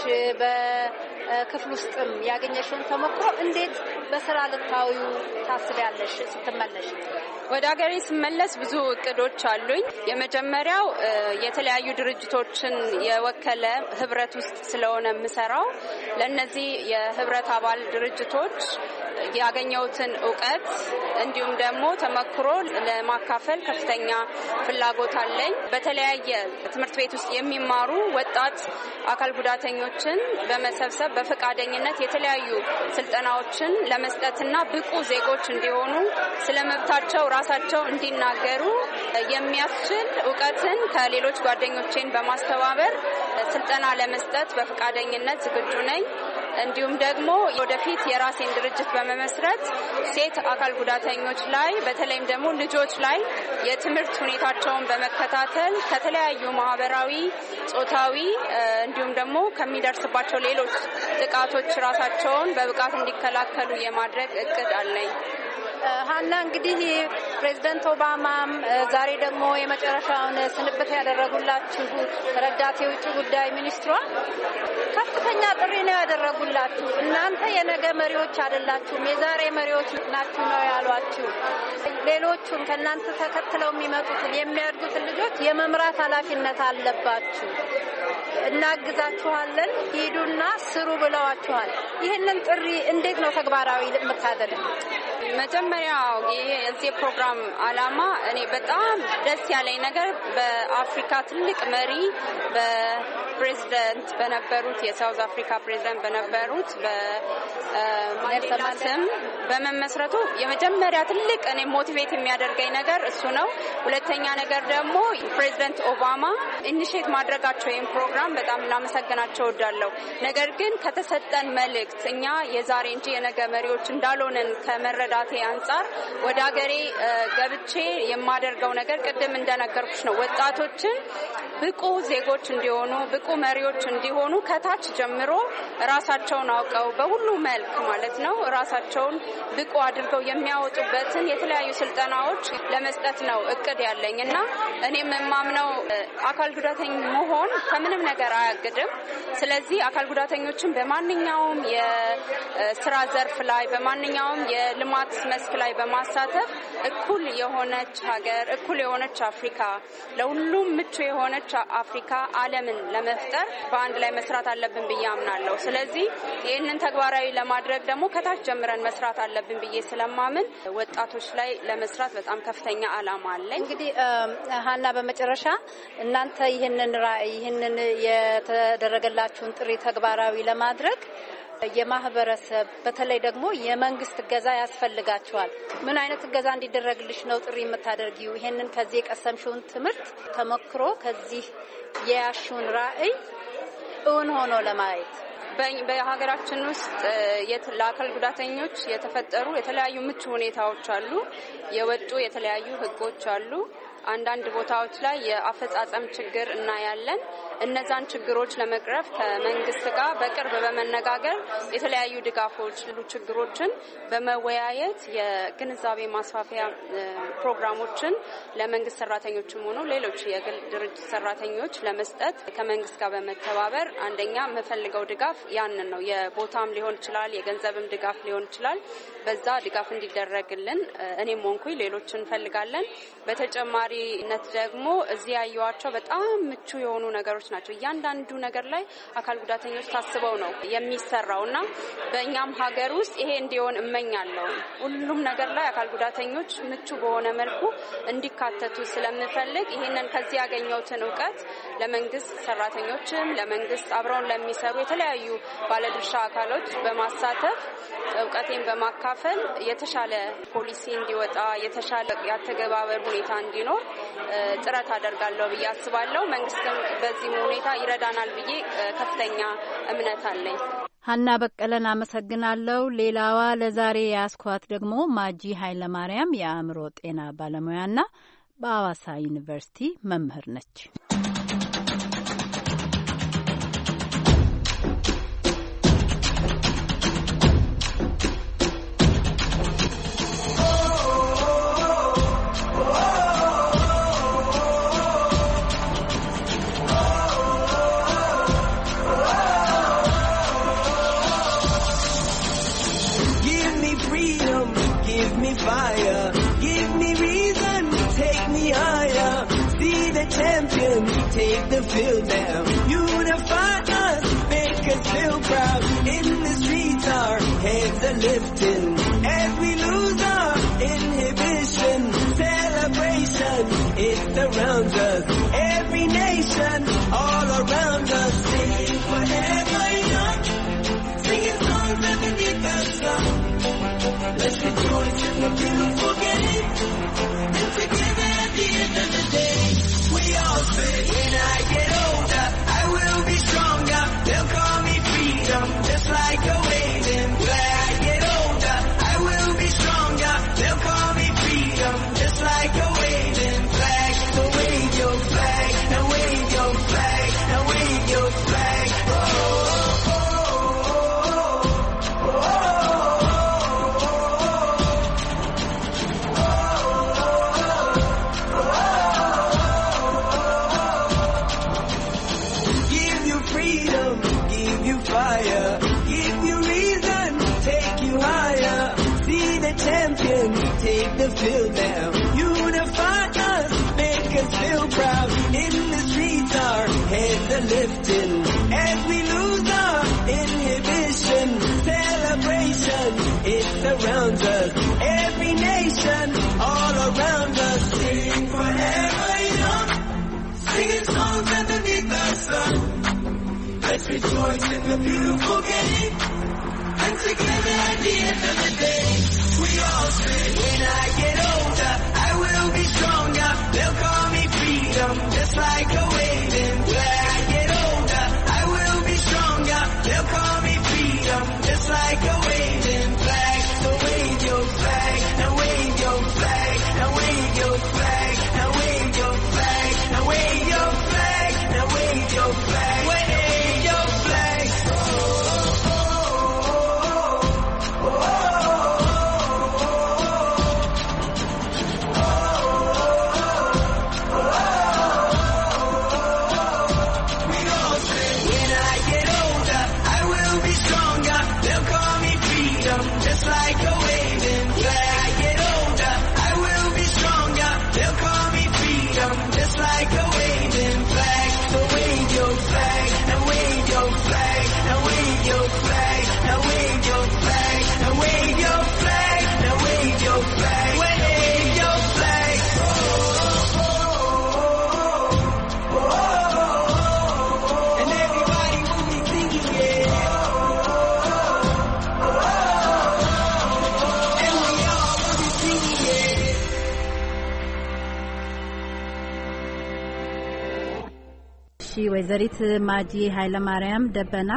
በክፍል ውስጥም ያገኘሽውን ተመክሮ እንዴት በስራ ልታዊው ታስቢያለሽ ስትመለሽ? ወደ ሀገሬ ስመለስ ብዙ እቅዶች አሉኝ። የመጀመሪያው የተለያዩ ድርጅቶችን የወከለ ህብረት ውስጥ ስለሆነ የምሰራው ለነዚህ የህብረት አባል ድርጅቶች ያገኘሁትን ዕውቀት እንዲሁም ደግሞ ተመክሮ ለማካፈል ከፍተኛ ፍላጎት አለኝ። በተለያየ ትምህርት ቤት ውስጥ የሚማሩ ወጣት አካል ጉዳተኞችን በመሰብሰብ በፈቃደኝነት የተለያዩ ስልጠናዎችን ለመስጠትና ብቁ ዜጎች እንዲሆኑ ስለመብታቸው ራሳቸው እንዲናገሩ የሚያስችል ዕውቀትን ከሌሎች ጓደኞቼን በማስተባበር ስልጠና ለመስጠት በፈቃደኝነት ዝግጁ ነኝ። እንዲሁም ደግሞ ወደፊት የራሴን ድርጅት በመመስረት ሴት አካል ጉዳተኞች ላይ በተለይም ደግሞ ልጆች ላይ የትምህርት ሁኔታቸውን በመከታተል ከተለያዩ ማህበራዊ፣ ጾታዊ እንዲሁም ደግሞ ከሚደርስባቸው ሌሎች ጥቃቶች ራሳቸውን በብቃት እንዲከላከሉ የማድረግ እቅድ አለኝ። ሀና እንግዲህ ፕሬዝዳንት ኦባማም ዛሬ ደግሞ የመጨረሻውን ስንብት ያደረጉላችሁ ረዳት የውጭ ጉዳይ ሚኒስትሯ ከፍተኛ ጥሪ ነው ያደረጉላችሁ። እናንተ የነገ መሪዎች አይደላችሁም፣ የዛሬ መሪዎች ናችሁ ነው ያሏችሁ። ሌሎቹን ከእናንተ ተከትለው የሚመጡትን የሚያድጉትን ልጆች የመምራት ኃላፊነት አለባችሁ። እናግዛችኋለን፣ ሂዱና ስሩ ብለዋችኋል። ይህንን ጥሪ እንዴት ነው ተግባራዊ የምታደርጉት? መጀመሪያ የዚህ ፕሮግራም አላማ እኔ በጣም ደስ ያለኝ ነገር በአፍሪካ ትልቅ መሪ ፕሬዚደንት በነበሩት የሳውዝ አፍሪካ ፕሬዚደንት በነበሩት በማንዴላ ስም በመመስረቱ የመጀመሪያ ትልቅ እኔ ሞቲቬት የሚያደርገኝ ነገር እሱ ነው። ሁለተኛ ነገር ደግሞ ፕሬዚደንት ኦባማ ኢኒሼት ማድረጋቸው ይህን ፕሮግራም በጣም ላመሰግናቸው እወዳለሁ። ነገር ግን ከተሰጠን መልእክት እኛ የዛሬ እንጂ የነገ መሪዎች እንዳልሆንን ከመረዳቴ አንጻር ወደ ሀገሬ ገብቼ የማደርገው ነገር ቅድም እንደነገርኩሽ ነው። ወጣቶችን ብቁ ዜጎች እንዲሆኑ ብቁ መሪዎች እንዲሆኑ ከታች ጀምሮ ራሳቸውን አውቀው በሁሉ መልክ ማለት ነው ራሳቸውን ብቁ አድርገው የሚያወጡበትን የተለያዩ ስልጠናዎች ለመስጠት ነው እቅድ ያለኝና እኔም የማምነው አካል ጉዳተኛ መሆን ከምንም ነገር አያግድም። ስለዚህ አካል ጉዳተኞችን በማንኛውም የስራ ዘርፍ ላይ በማንኛውም የልማት መስክ ላይ በማሳተፍ እኩል የሆነች ሀገር እኩል የሆነች አፍሪካ ለሁሉም ምቹ የሆነች አፍሪካ ዓለምን ለመፍጠር በአንድ ላይ መስራት አለብን ብዬ አምናለሁ። ስለዚህ ይህንን ተግባራዊ ለማድረግ ደግሞ ከታች ጀምረን መስራት አለብን ብዬ ስለማምን ወጣቶች ላይ ለመስራት በጣም ከፍተኛ ዓላማ አለኝ። እንግዲህ ሀና በመጨረሻ እናንተ ይህንን ራዕይ ይህንን የተደረገላችሁን ጥሪ ተግባራዊ ለማድረግ የማህበረሰብ በተለይ ደግሞ የመንግስት እገዛ ያስፈልጋቸዋል። ምን አይነት እገዛ እንዲደረግልሽ ነው ጥሪ የምታደርጊው? ይሄንን ከዚህ የቀሰምሽውን ትምህርት ተሞክሮ ከዚህ የያሽውን ራዕይ እውን ሆኖ ለማየት በሀገራችን ውስጥ ለአካል ጉዳተኞች የተፈጠሩ የተለያዩ ምቹ ሁኔታዎች አሉ። የወጡ የተለያዩ ህጎች አሉ። አንዳንድ ቦታዎች ላይ የአፈጻጸም ችግር እናያለን። እነዛን ችግሮች ለመቅረፍ ከመንግስት ጋር በቅርብ በመነጋገር የተለያዩ ድጋፎች ሁሉ ችግሮችን በመወያየት የግንዛቤ ማስፋፊያ ፕሮግራሞችን ለመንግስት ሰራተኞችም ሆኖ ሌሎች የግል ድርጅት ሰራተኞች ለመስጠት ከመንግስት ጋር በመተባበር አንደኛ የምፈልገው ድጋፍ ያንን ነው። የቦታም ሊሆን ይችላል፣ የገንዘብም ድጋፍ ሊሆን ይችላል። በዛ ድጋፍ እንዲደረግልን እኔም ሆንኩኝ ሌሎች እንፈልጋለን። በተጨማሪነት ደግሞ እዚህ ያዩዋቸው በጣም ምቹ የሆኑ ነገሮች ናቸው። እያንዳንዱ ነገር ላይ አካል ጉዳተኞች ታስበው ነው የሚሰራውና በእኛም ሀገር ውስጥ ይሄ እንዲሆን እመኛለሁ። ሁሉም ነገር ላይ አካል ጉዳተኞች ምቹ በሆነ መልኩ እንዲካተቱ ስለምፈልግ ይሄንን ከዚህ ያገኘሁትን እውቀት ለመንግስት ሰራተኞችም ለመንግስት አብረውን ለሚሰሩ የተለያዩ ባለድርሻ አካሎች በማሳተፍ እውቀቴን በማካፈል የተሻለ ፖሊሲ እንዲወጣ የተሻለ ያተገባበር ሁኔታ እንዲኖር ጥረት አደርጋለሁ ብዬ አስባለሁ። መንግስትም በዚህ ሁኔታ ይረዳናል ብዬ ከፍተኛ እምነት አለኝ። ሀና በቀለን አመሰግናለሁ። ሌላዋ ለዛሬ ያስኳት ደግሞ ማጂ ኃይለማርያም የአእምሮ ጤና ባለሙያና በአዋሳ ዩኒቨርሲቲ መምህር ነች። Take the field now, unify us, make us feel proud. In the streets our heads are lifting as we lose our inhibition. Celebration, it surrounds us, every nation, all around us. Sing forever young, singing songs underneath the sun. Let's rejoice in the beautiful game, and together at the end of the day. We all say, when I get older, I will be stronger. They'll call me freedom, just like a waving flag. I get older, I will be stronger. They'll call me freedom, just like a waving flag. So wave your flag, now wave your flag, now wave your flag. Oh, oh, oh, oh, oh. Take the field now, unify us, make us feel proud. In the streets our heads are lifting as we lose our inhibition. Celebration, it surrounds us, every nation, all around us. Sing forever young, singing songs underneath the sun. rejoice in the beautiful game. And together at the end of the day, we all say, when I get older, I will be stronger. They'll call me freedom, just like a waving flag. I get older, I will be stronger. They'll call me freedom, just like a waving flag. So wave your flag, now wave your flag, now wave your flag, now wave your flag, now wave your flag, now wave your flag, wave your flag. Oh, oh, oh, oh, oh, oh. We all say, when I get older, I will be stronger. They'll call me freedom, just like a waving flag. I get older, I will be stronger. They'll call me freedom, just like a waving flag. So wave your flag, now wave your flag, now wave your flag, now wave your flag, now wave your flag, now wave your flag, wave your flag. Oh, oh, oh, oh, oh. And everybody will be singing, yeah. And we all will be singing, yeah. እሺ ወይዘሪት ማጂ ኃይለማርያም ደበና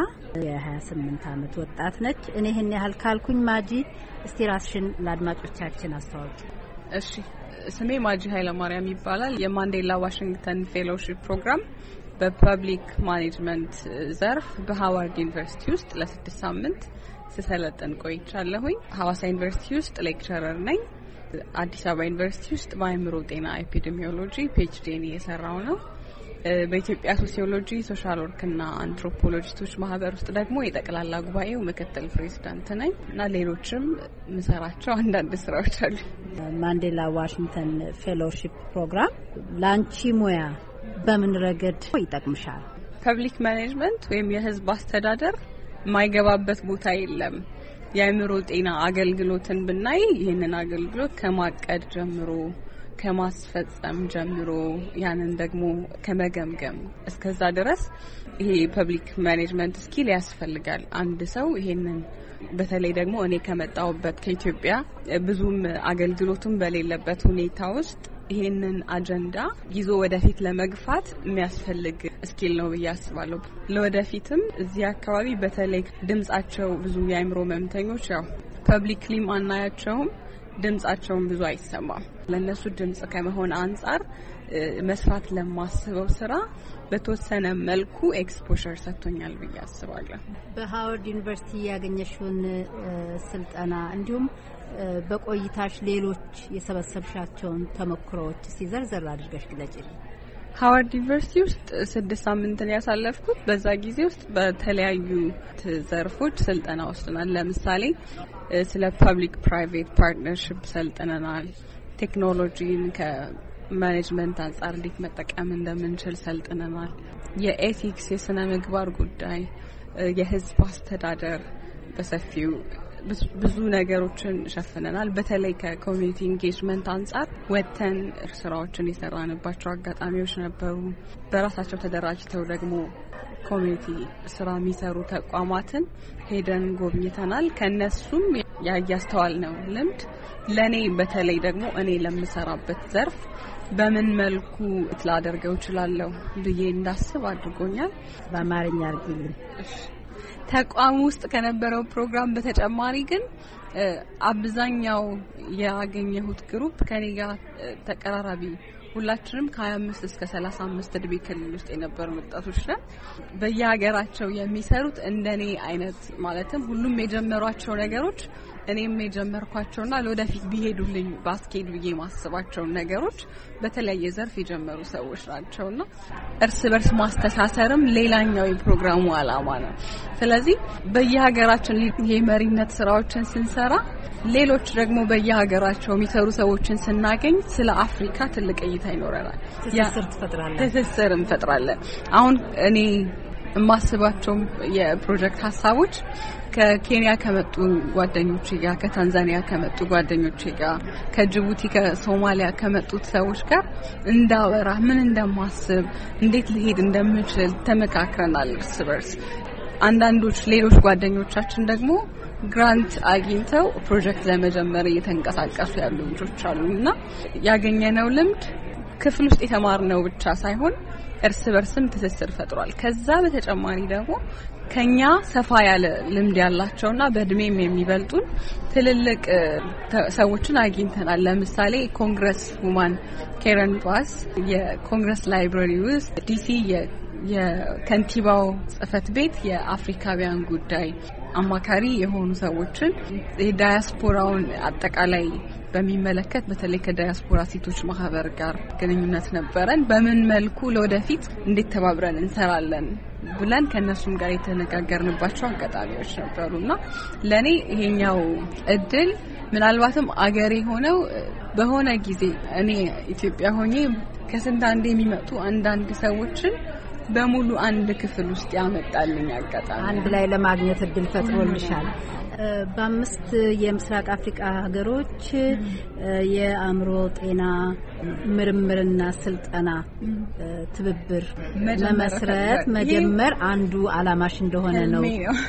የ28 ዓመት ወጣት ነች። እኔ ይሄን ያህል ካልኩኝ ማጂ እስቲ ራስሽን ለአድማጮቻችን አስተዋውቂ። እሺ ስሜ ማጂ ኃይለማርያም ይባላል። የማንዴላ ዋሽንግተን ፌሎሺፕ ፕሮግራም በፐብሊክ ማኔጅመንት ዘርፍ በሃዋርድ ዩኒቨርሲቲ ውስጥ ለስድስት ሳምንት ስሰለጥን ቆይቻለሁኝ። ሐዋሳ ዩኒቨርሲቲ ውስጥ ሌክቸረር ነኝ። አዲስ አበባ ዩኒቨርሲቲ ውስጥ በአእምሮ ጤና ኤፒዲሚዮሎጂ ፒኤችዲን እየሰራው ነው። በኢትዮጵያ ሶሲዮሎጂ ሶሻል ወርክና አንትሮፖሎጂስቶች ማህበር ውስጥ ደግሞ የጠቅላላ ጉባኤው ምክትል ፕሬዝዳንት ነኝ እና ሌሎችም ምሰራቸው አንዳንድ ስራዎች አሉ። ማንዴላ ዋሽንግተን ፌሎሺፕ ፕሮግራም ላንቺ ሙያ በምን ረገድ ይጠቅምሻል? ፐብሊክ ማኔጅመንት ወይም የህዝብ አስተዳደር ማይገባበት ቦታ የለም። የአእምሮ ጤና አገልግሎትን ብናይ ይህንን አገልግሎት ከማቀድ ጀምሮ ከማስፈጸም ጀምሮ ያንን ደግሞ ከመገምገም እስከዛ ድረስ ይሄ ፐብሊክ ማኔጅመንት ስኪል ያስፈልጋል። አንድ ሰው ይሄንን በተለይ ደግሞ እኔ ከመጣሁበት ከኢትዮጵያ ብዙም አገልግሎቱም በሌለበት ሁኔታ ውስጥ ይሄንን አጀንዳ ይዞ ወደፊት ለመግፋት የሚያስፈልግ ስኪል ነው ብዬ አስባለሁ። ለወደፊትም እዚህ አካባቢ በተለይ ድምጻቸው ብዙ የአእምሮ ህመምተኞች ያው ፐብሊክሊ ማናያቸውም ድምጻቸውን ብዙ አይሰማም። ለነሱ ድምጽ ከመሆን አንፃር መስራት ለማስበው ስራ በተወሰነ መልኩ ኤክስፖዠር ሰጥቶኛል ብዬ አስባለሁ። በሃዋርድ ዩኒቨርሲቲ ያገኘሽውን ስልጠና እንዲሁም በቆይታሽ ሌሎች የሰበሰብሻቸውን ተሞክሮዎች ሲዘርዘር አድርገሽ ግለጪልኝ። ሃዋርድ ዩኒቨርሲቲ ውስጥ ስድስት ሳምንትን ያሳለፍኩት በዛ ጊዜ ውስጥ በተለያዩ ዘርፎች ስልጠና ወስደናል። ለምሳሌ ስለ ፐብሊክ ፕራይቬት ፓርትነርሺፕ ሰልጥነናል። ቴክኖሎጂን ከማኔጅመንት አንጻር እንዴት መጠቀም እንደምንችል ሰልጥነናል። የኤቲክስ የስነ ምግባር ጉዳይ፣ የህዝብ አስተዳደር በሰፊው ብዙ ነገሮችን ሸፍነናል። በተለይ ከኮሚኒቲ ኢንጌጅመንት አንጻር ወተን ስራዎችን የሰራንባቸው አጋጣሚዎች ነበሩ። በራሳቸው ተደራጅተው ደግሞ ኮሚኒቲ ስራ የሚሰሩ ተቋማትን ሄደን ጎብኝተናል። ከነሱም ያያስተዋልነው ልምድ ለኔ በተለይ ደግሞ እኔ ለምሰራበት ዘርፍ በምን መልኩ ላደርገው እችላለሁ ብዬ እንዳስብ አድርጎኛል። በአማርኛ አርግልኝ። ተቋም ውስጥ ከነበረው ፕሮግራም በተጨማሪ ግን አብዛኛው ያገኘሁት ግሩፕ ከኔ ጋር ተቀራራቢ ሁላችንም ከሀያ አምስት እስከ ሰላሳ አምስት እድሜ ክልል ውስጥ የነበሩ ወጣቶች ነን። በየሀገራቸው የሚሰሩት እንደኔ አይነት ማለትም ሁሉም የጀመሯቸው ነገሮች እኔም የጀመርኳቸውና ለወደፊት ቢሄዱልኝ ባስኬድ ብዬ ማስባቸው ነገሮች በተለያየ ዘርፍ የጀመሩ ሰዎች ናቸውና እርስ በርስ ማስተሳሰርም ሌላኛው የፕሮግራሙ ዓላማ ነው። ስለዚህ በየሀገራችን የመሪነት ስራዎችን ስንሰራ ሌሎች ደግሞ በየሀገራቸው የሚሰሩ ሰዎችን ስናገኝ ስለ አፍሪካ ትልቅ እይታ ይኖረናል። ትስስር ትፈጥራለን ትስስር እንፈጥራለን። አሁን እኔ የማስባቸው የፕሮጀክት ሀሳቦች ከኬንያ ከመጡ ጓደኞቼ ጋር፣ ከታንዛኒያ ከመጡ ጓደኞቼ ጋር፣ ከጅቡቲ ከሶማሊያ ከመጡት ሰዎች ጋር እንዳወራ ምን እንደማስብ እንዴት ልሄድ እንደምችል ተመካክረናል እርስ በርስ። አንዳንዶች ሌሎች ጓደኞቻችን ደግሞ ግራንት አግኝተው ፕሮጀክት ለመጀመር እየተንቀሳቀሱ ያሉ ልጆች አሉና ያገኘነው ልምድ ክፍል ውስጥ የተማርነው ብቻ ሳይሆን እርስ በርስም ትስስር ፈጥሯል። ከዛ በተጨማሪ ደግሞ ከኛ ሰፋ ያለ ልምድ ያላቸውና በእድሜም የሚበልጡን ትልልቅ ሰዎችን አግኝተናል። ለምሳሌ ኮንግረስ ውማን ኬረን ባስ የኮንግረስ ላይብራሪ ውስጥ ዲሲ የከንቲባው ጽፈት ቤት የአፍሪካውያን ጉዳይ አማካሪ የሆኑ ሰዎችን የዳያስፖራውን አጠቃላይ በሚመለከት በተለይ ከዳያስፖራ ሴቶች ማህበር ጋር ግንኙነት ነበረን። በምን መልኩ ለወደፊት እንዴት ተባብረን እንሰራለን ብለን ከነሱም ጋር የተነጋገርንባቸው አጋጣሚዎች ነበሩና ለኔ ይሄኛው እድል ምናልባትም አገሬ ሆነው በሆነ ጊዜ እኔ ኢትዮጵያ ሆኜ ከስንት አንዴ የሚመጡ አንዳንድ ሰዎችን በሙሉ አንድ ክፍል ውስጥ ያመጣልኝ አጋጣሚ አንድ ላይ ለማግኘት እድል ፈጥሮልሻል። በአምስት የምስራቅ አፍሪካ ሀገሮች የአእምሮ ጤና ምርምርና ስልጠና ትብብር መመስረት መጀመር አንዱ አላማሽ እንደሆነ ነው።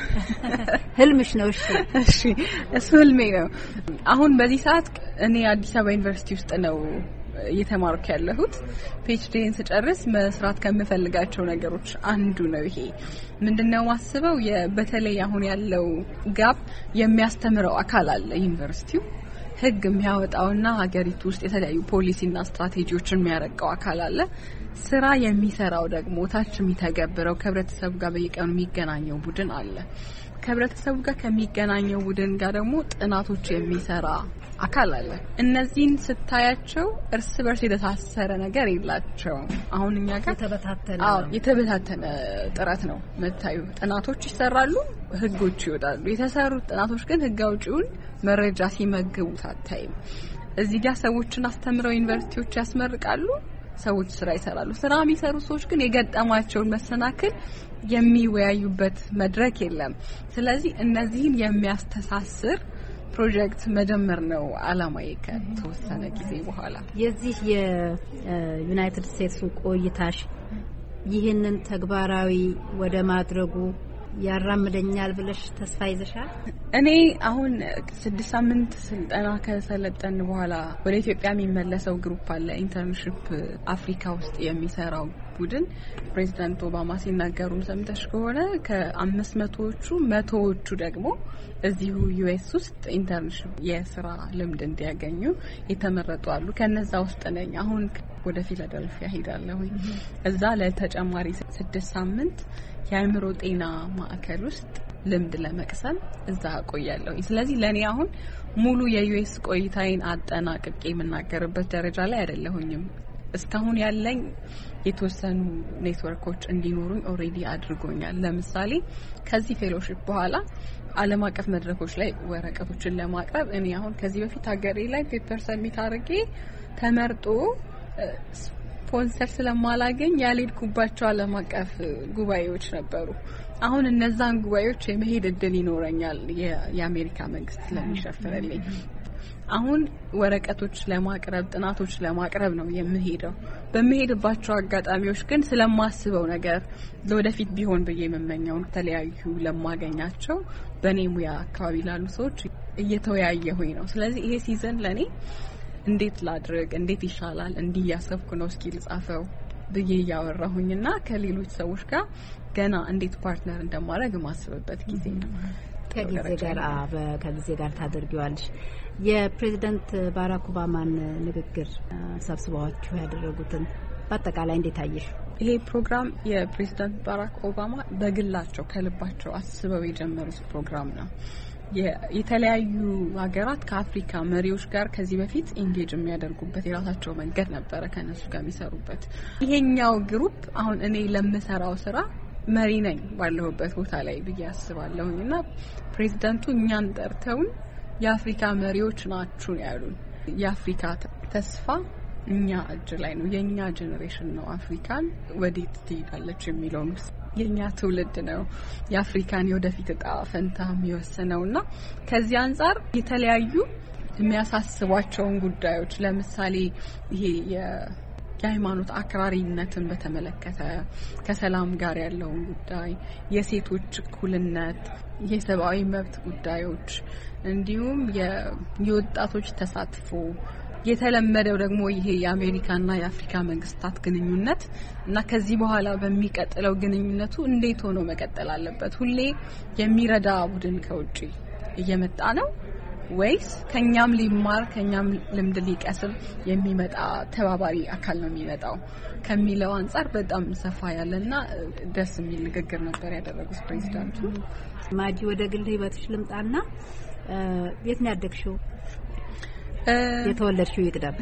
ህልምሽ ነው? እሺ እሺ እሱ ህልሜ ነው። አሁን በዚህ ሰዓት እኔ አዲስ አበባ ዩኒቨርሲቲ ውስጥ ነው እየተማርኩ ያለሁት። ፒኤችዲን ስጨርስ መስራት ከምፈልጋቸው ነገሮች አንዱ ነው ይሄ። ምንድነው ማስበው በተለይ አሁን ያለው ጋፕ የሚያስተምረው አካል አለ ዩኒቨርሲቲው ህግ የሚያወጣውና ሀገሪቱ ውስጥ የተለያዩ ፖሊሲና ስትራቴጂዎችን የሚያረቀው አካል አለ። ስራ የሚሰራው ደግሞ ታች የሚተገብረው ከህብረተሰቡ ጋር በየቀኑ የሚገናኘው ቡድን አለ። ከህብረተሰቡ ጋር ከሚገናኘው ቡድን ጋር ደግሞ ጥናቶች የሚሰራ አካል አለ። እነዚህን ስታያቸው እርስ በርስ የተሳሰረ ነገር የላቸውም። አሁን እኛ ጋር ተበታተነ አዎ የተበታተነ ጥረት ነው መታዩ። ጥናቶች ይሰራሉ፣ ህጎች ይወጣሉ። የተሰሩት ጥናቶች ግን ህግ አውጪውን መረጃ ሲመግቡት አታይም። እዚህ ጋር ሰዎችን አስተምረው ዩኒቨርሲቲዎች ያስመርቃሉ፣ ሰዎች ስራ ይሰራሉ። ስራ የሚሰሩ ሰዎች ግን የገጠማቸውን መሰናክል የሚወያዩበት መድረክ የለም። ስለዚህ እነዚህን የሚያስተሳስር ፕሮጀክት መጀመር ነው አላማዬ ከተወሰነ ጊዜ በኋላ። የዚህ የዩናይትድ ስቴትስ ቆይታሽ ይህንን ተግባራዊ ወደ ማድረጉ ያራምደኛል ብለሽ ተስፋ ይዘሻል? እኔ አሁን ስድስት ሳምንት ስልጠና ከሰለጠን በኋላ ወደ ኢትዮጵያ የሚመለሰው ግሩፕ አለ ኢንተርንሺፕ አፍሪካ ውስጥ የሚሰራው ቡድን። ፕሬዚዳንት ኦባማ ሲናገሩም ሰምተሽ ከሆነ ከአምስት መቶዎቹ መቶዎቹ ደግሞ እዚሁ ዩኤስ ውስጥ ኢንተርንሺፕ የስራ ልምድ እንዲያገኙ የተመረጡ አሉ። ከነዛ ውስጥ ነኝ። አሁን ወደ ፊላደልፊያ ሄዳለሁ። እዛ ለተጨማሪ ስድስት ሳምንት የአእምሮ ጤና ማዕከል ውስጥ ልምድ ለመቅሰም እዛ ቆያለሁ። ስለዚህ ለኔ አሁን ሙሉ የዩኤስ ቆይታዬን አጠናቅቄ የምናገርበት ደረጃ ላይ አይደለሁኝም። እስካሁን ያለኝ የተወሰኑ ኔትወርኮች እንዲኖሩኝ ኦሬዲ አድርጎኛል። ለምሳሌ ከዚህ ፌሎሺፕ በኋላ ዓለም አቀፍ መድረኮች ላይ ወረቀቶችን ለማቅረብ እኔ አሁን ከዚህ በፊት ሀገሬ ላይ ፔፐር ሰሚት አድርጌ ተመርጦ ስፖንሰር ስለማላገኝ ያልሄድኩባቸው ዓለም አቀፍ ጉባኤዎች ነበሩ። አሁን እነዛን ጉባኤዎች የመሄድ እድል ይኖረኛል የአሜሪካ መንግስት ስለሚሸፍንልኝ። አሁን ወረቀቶች ለማቅረብ ጥናቶች ለማቅረብ ነው የምሄደው። በመሄድባቸው አጋጣሚዎች ግን ስለማስበው ነገር ለወደፊት ቢሆን በየ መመኛው ተለያዩ ለማገኛቸው በኔ ሙያ አካባቢ ላሉ ሰዎች እየተወያየሁኝ ነው። ስለዚህ ይሄ ሲዝን ለኔ እንዴት ላድርግ እንዴት ይሻላል እንዲያሰብኩ ነው ስኪል ጻፈው ብዬ ያወራሁኝና ከሌሎች ሰዎች ጋር ገና እንዴት ፓርትነር እንደማደርግ ማስበበት ጊዜ ነው። ከጊዜ ጋር ከጊዜ ጋር ታደርጊዋለሽ። የፕሬዝዳንት ባራክ ኦባማን ንግግር ሰብስባችሁ ያደረጉትን በአጠቃላይ እንዴት አየሽ? ይሄ ፕሮግራም የፕሬዝዳንት ባራክ ኦባማ በግላቸው ከልባቸው አስበው የጀመሩት ፕሮግራም ነው። የተለያዩ ሀገራት ከአፍሪካ መሪዎች ጋር ከዚህ በፊት ኢንጌጅ የሚያደርጉበት የራሳቸው መንገድ ነበረ ከነሱ ጋር የሚሰሩበት። ይሄኛው ግሩፕ አሁን እኔ ለምሰራው ስራ መሪ ነኝ ባለሁበት ቦታ ላይ ብዬ አስባለሁኝና ፕሬዝዳንቱ እኛን ጠርተውን የአፍሪካ መሪዎች ናችሁ ያሉን። የአፍሪካ ተስፋ እኛ እጅ ላይ ነው። የኛ ጄኔሬሽን ነው አፍሪካን ወዴት ትሄዳለች የሚለው የኛ ትውልድ ነው የአፍሪካን የወደፊት እጣ ፈንታ የሚወስነውና ከዚህ አንፃር የተለያዩ የሚያሳስቧቸውን ጉዳዮች ለምሳሌ ይሄ የሃይማኖት አክራሪነትን በተመለከተ ከሰላም ጋር ያለውን ጉዳይ የሴቶች እኩልነት የሰብአዊ መብት ጉዳዮች እንዲሁም የወጣቶች ተሳትፎ የተለመደው ደግሞ ይሄ የአሜሪካና የአፍሪካ መንግስታት ግንኙነት እና ከዚህ በኋላ በሚቀጥለው ግንኙነቱ እንዴት ሆኖ መቀጠል አለበት ሁሌ የሚረዳ ቡድን ከውጪ እየመጣ ነው ወይስ ከኛም ሊማር ከኛም ልምድ ሊቀስም የሚመጣ ተባባሪ አካል ነው የሚመጣው ከሚለው አንፃር በጣም ሰፋ ያለና ደስ የሚል ንግግር ነበር ያደረጉት ፕሬዝዳንቱ። ማጂ ወደ ግል ህይወትሽ ልምጣና የት ነው ያደግሽው? የተወለድሽው ይቅደም።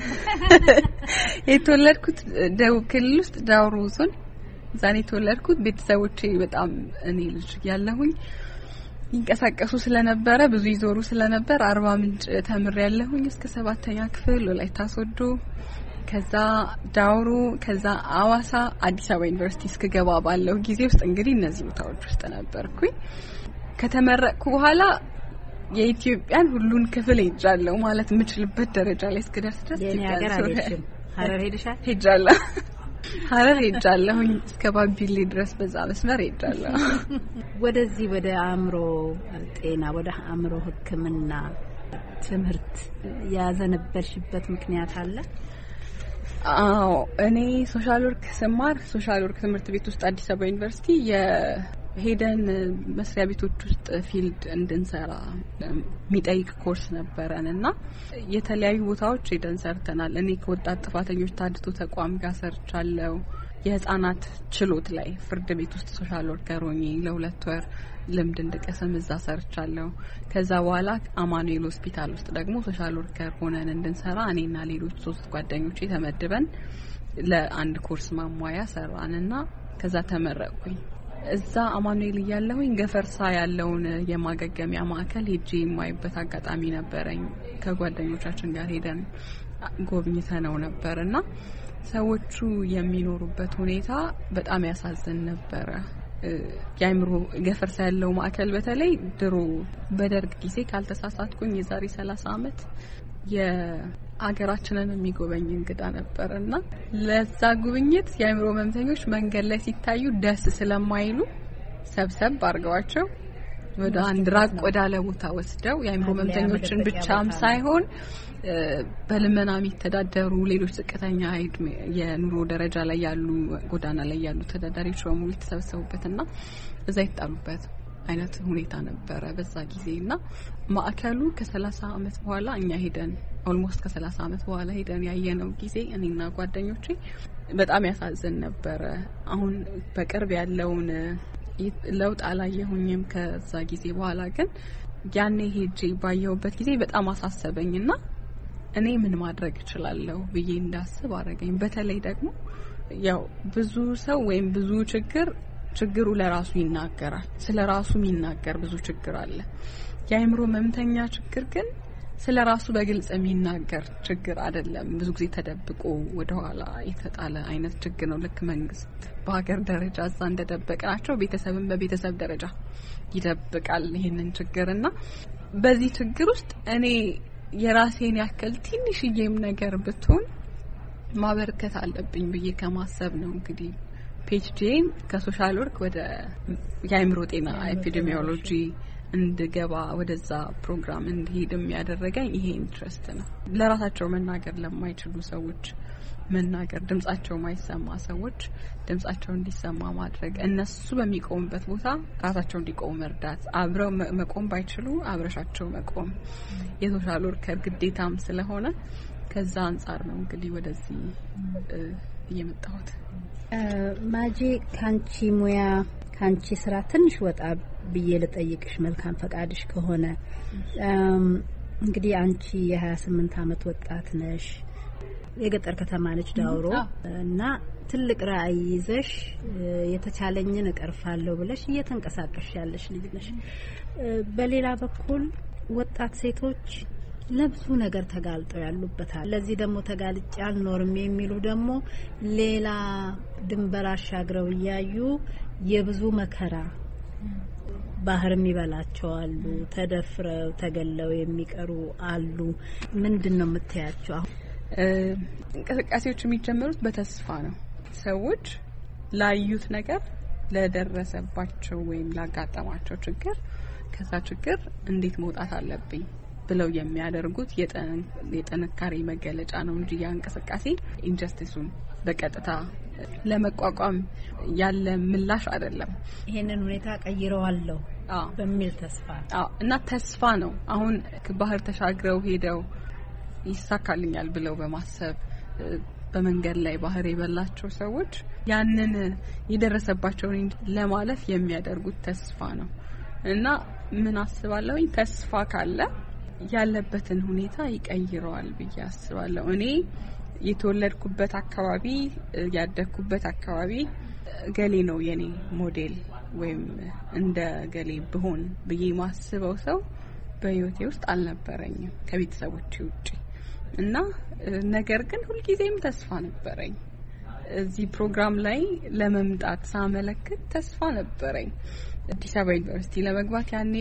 የተወለድኩት ደቡብ ክልል ውስጥ ዳውሮ ዞን ዛኔ የተወለድኩት ቤተሰቦቼ በጣም እኔ ልጅ ያለሁኝ ይንቀሳቀሱ ስለነበረ ብዙ ይዞሩ ስለነበር አርባ ምንጭ ተምሬያለሁኝ እስከ ሰባተኛ ክፍል ወላይታ ሶዶ ከዛ ዳውሮ ከዛ አዋሳ አዲስ አበባ ዩኒቨርሲቲ እስከገባ ባለው ጊዜ ውስጥ እንግዲህ እነዚህ ቦታዎች ውስጥ ነበርኩኝ። ከተመረቅኩ በኋላ የኢትዮጵያን ሁሉን ክፍል ሄጃለሁ ማለት የምችልበት ደረጃ ላይ እስከደርስ ድረስ የኔ ሀገር አልሄድሽም? ሐረር ሄድሻል? ሄጃለሁ። ሐረር ሄጃለሁኝ እስከ ባቢሌ ድረስ በዛ መስመር ሄጃለሁ። ወደዚህ ወደ አእምሮ ጤና ወደ አእምሮ ሕክምና ትምህርት ያዘነበልሽበት ምክንያት አለ? አዎ እኔ ሶሻል ወርክ ስማር ሶሻል ወርክ ትምህርት ቤት ውስጥ አዲስ አበባ ዩኒቨርሲቲ የሄደን መስሪያ ቤቶች ውስጥ ፊልድ እንድንሰራ የሚጠይቅ ኮርስ ነበረንና የተለያዩ ቦታዎች ሄደን ሰርተናል። እኔ ከወጣት ጥፋተኞች ታድቶ ተቋም ጋር ሰርቻለሁ። የህፃናት ችሎት ላይ ፍርድ ቤት ውስጥ ሶሻል ወርከር ሆኜ ለሁለት ወር ልምድ እንድቀስም እዛ ሰርቻለሁ። ከዛ በኋላ አማኑኤል ሆስፒታል ውስጥ ደግሞ ሶሻል ወርከር ሆነን እንድንሰራ እኔና ሌሎች ሶስት ጓደኞቼ ተመድበን ለአንድ ኮርስ ማሟያ ሰራንና ከዛ ተመረቅኩኝ። እዛ አማኑኤል ያለሁኝ ገፈርሳ ያለውን የማገገሚያ ማዕከል ሄጄ የማይበት አጋጣሚ ነበረኝ። ከጓደኞቻችን ጋር ሄደን ጎብኝተነው ነበርና ሰዎቹ የሚኖሩበት ሁኔታ በጣም ያሳዝን ነበረ። የአይምሮ ገፈርሳ ያለው ማዕከል በተለይ ድሮ በደርግ ጊዜ ካልተሳሳትኩኝ የዛሬ ሰላሳ አመት የአገራችንን የሚጎበኝ እንግዳ ነበርና ለዛ ጉብኝት የአይምሮ ህመምተኞች መንገድ ላይ ሲታዩ ደስ ስለማይሉ ሰብሰብ አድርገዋቸው ወደ አንድ ራቅ ወዳለ ቦታ ወስደው የአይምሮ ህመምተኞችን ብቻም ሳይሆን በልመና የሚተዳደሩ ሌሎች ዝቅተኛ የኑሮ ደረጃ ላይ ያሉ ጎዳና ላይ ያሉ ተዳዳሪዎች በሙሉ ተሰበሰቡበትና እዛ ይጣሉበት አይነት ሁኔታ ነበረ በዛ ጊዜና ማዕከሉ ከሰላሳ አመት በኋላ እኛ ሄደን ኦልሞስት ከሰላሳ አመት በኋላ ሄደን ያየነው ጊዜ እኔና ጓደኞቼ በጣም ያሳዝን ነበረ። አሁን በቅርብ ያለውን ለውጥ አላየሁኝም ከዛ ጊዜ በኋላ ግን ያኔ ሄጄ ባየሁበት ጊዜ በጣም አሳሰበኝና እኔ ምን ማድረግ እችላለሁ ብዬ እንዳስብ አደረገኝ። በተለይ ደግሞ ያው ብዙ ሰው ወይም ብዙ ችግር ችግሩ ለራሱ ይናገራል። ስለራሱ የሚናገር ብዙ ችግር አለ። የአይምሮ ህመምተኛ ችግር ግን ስለራሱ በግልጽ የሚናገር ችግር አይደለም። ብዙ ጊዜ ተደብቆ ወደ ኋላ የተጣለ አይነት ችግር ነው። ልክ መንግስት በሀገር ደረጃ እዛ እንደደበቀናቸው ቤተሰብን በቤተሰብ ደረጃ ይደብቃል ይሄንን ችግርና በዚህ ችግር ውስጥ እኔ የራሴን ያክል ትንሽዬም ነገር ብትሆን ማበርከት አለብኝ ብዬ ከማሰብ ነው እንግዲህ ፒኤችዲን ከሶሻል ወርክ ወደ የአይምሮ ጤና ኤፒዲሚዮሎጂ እንድገባ ወደዛ ፕሮግራም እንድሄድ የሚያደርገኝ ይሄ ኢንትረስት ነው። ለራሳቸው መናገር ለማይችሉ ሰዎች መናገር፣ ድምጻቸው ማይሰማ ሰዎች ድምጻቸው እንዲሰማ ማድረግ፣ እነሱ በሚቆሙበት ቦታ ራሳቸው እንዲቆሙ መርዳት፣ አብረው መቆም ባይችሉ አብረሻቸው መቆም የሶሻል ወርከር ግዴታም ስለሆነ ከዛ አንፃር ነው እንግዲህ ወደዚህ እየመጣሁት። ማጂ ካንቺ ሙያ ካንቺ ስራ ትንሽ ወጣ ብዬ ልጠይቅሽ መልካም ፈቃድሽ ከሆነ እንግዲህ አንቺ የሀያ ስምንት አመት ወጣት ነሽ። የገጠር ከተማ ነች ዳውሮ እና ትልቅ ራዕይ ይዘሽ የተቻለኝን እቀርፋለሁ ብለሽ እየተንቀሳቀሽ ያለሽ ልጅ ነሽ። በሌላ በኩል ወጣት ሴቶች ለብዙ ነገር ተጋልጠው ያሉበታል። ለዚህ ደግሞ ተጋልጬ አልኖርም የሚሉ ደግሞ ሌላ ድንበር አሻግረው እያዩ የብዙ መከራ ባህርም ይበላቸው አሉ፣ ተደፍረው ተገለው የሚቀሩ አሉ። ምንድነው የምትያቸው? እንቅስቃሴዎች የሚጀምሩት በተስፋ ነው። ሰዎች ላዩት ነገር ለደረሰባቸው ወይም ላጋጠማቸው ችግር ከዛ ችግር እንዴት መውጣት አለብኝ ብለው የሚያደርጉት የጥንካሬ መገለጫ ነው እንጂ ያ እንቅስቃሴ ኢንጀስቲሱን በቀጥታ ለመቋቋም ያለ ምላሽ አይደለም። ይሄንን ሁኔታ ቀይረዋለሁ በሚል ተስፋ አዎ እና ተስፋ ነው። አሁን ባህር ተሻግረው ሄደው ይሳካልኛል ብለው በማሰብ በመንገድ ላይ ባህር የበላቸው ሰዎች ያንን የደረሰባቸውን ለማለፍ የሚያደርጉት ተስፋ ነው እና ምን አስባለሁኝ ተስፋ ካለ ያለበትን ሁኔታ ይቀይረዋል ብዬ አስባለሁ። እኔ የተወለድኩበት አካባቢ ያደግኩበት አካባቢ ገሌ ነው የኔ ሞዴል ወይም እንደ ገሌ ብሆን ብዬ ማስበው ሰው በህይወቴ ውስጥ አልነበረኝም ከቤተሰቦቼ ውጪ እና ነገር ግን ሁልጊዜም ተስፋ ነበረኝ። እዚህ ፕሮግራም ላይ ለመምጣት ሳመለክት ተስፋ ነበረኝ። አዲስ አበባ ዩኒቨርሲቲ ለመግባት ያኔ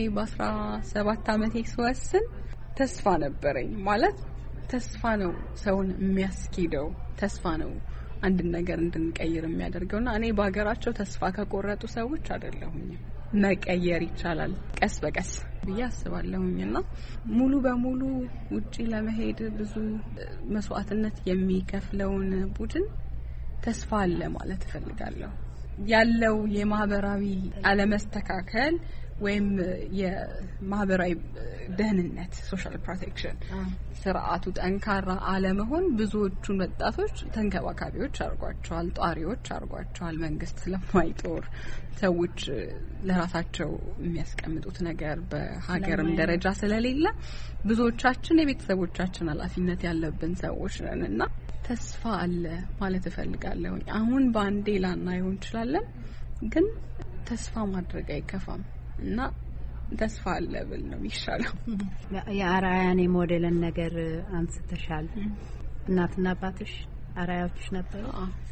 በ17 አመቴ ስወስን ተስፋ ነበረኝ። ማለት ተስፋ ነው ሰውን የሚያስኪደው፣ ተስፋ ነው አንድ ነገር እንድንቀይር የሚያደርገውና እኔ በአገራቸው ተስፋ ከቆረጡ ሰዎች አይደለሁም። መቀየር ይቻላል ቀስ በቀስ ብዬ አስባለሁኝና ሙሉ በሙሉ ውጪ ለመሄድ ብዙ መስዋዕትነት የሚከፍለውን ቡድን ተስፋ አለ ማለት እፈልጋለሁ። ያለው የማህበራዊ አለመስተካከል ወይም የማህበራዊ ደህንነት ሶሻል ፕሮቴክሽን ስርዓቱ ጠንካራ አለመሆን ብዙዎቹን ወጣቶች ተንከባካቢዎች አርጓቸዋል፣ ጧሪዎች አርጓቸዋል። መንግስት ስለማይጦር ሰዎች ለራሳቸው የሚያስቀምጡት ነገር በሀገርም ደረጃ ስለሌለ ብዙዎቻችን የቤተሰቦቻችን ኃላፊነት ያለብን ሰዎች ነንና ተስፋ አለ ማለት እፈልጋለሁ። አሁን ባንዴ ላናየው እንችላለን፣ ግን ተስፋ ማድረግ አይከፋም እና ተስፋ አለ ብል ነው ይሻላል። የአራያን ሞዴልን ነገር አንስተሻል። እናትና አባትሽ አራያዎች ነበሩ?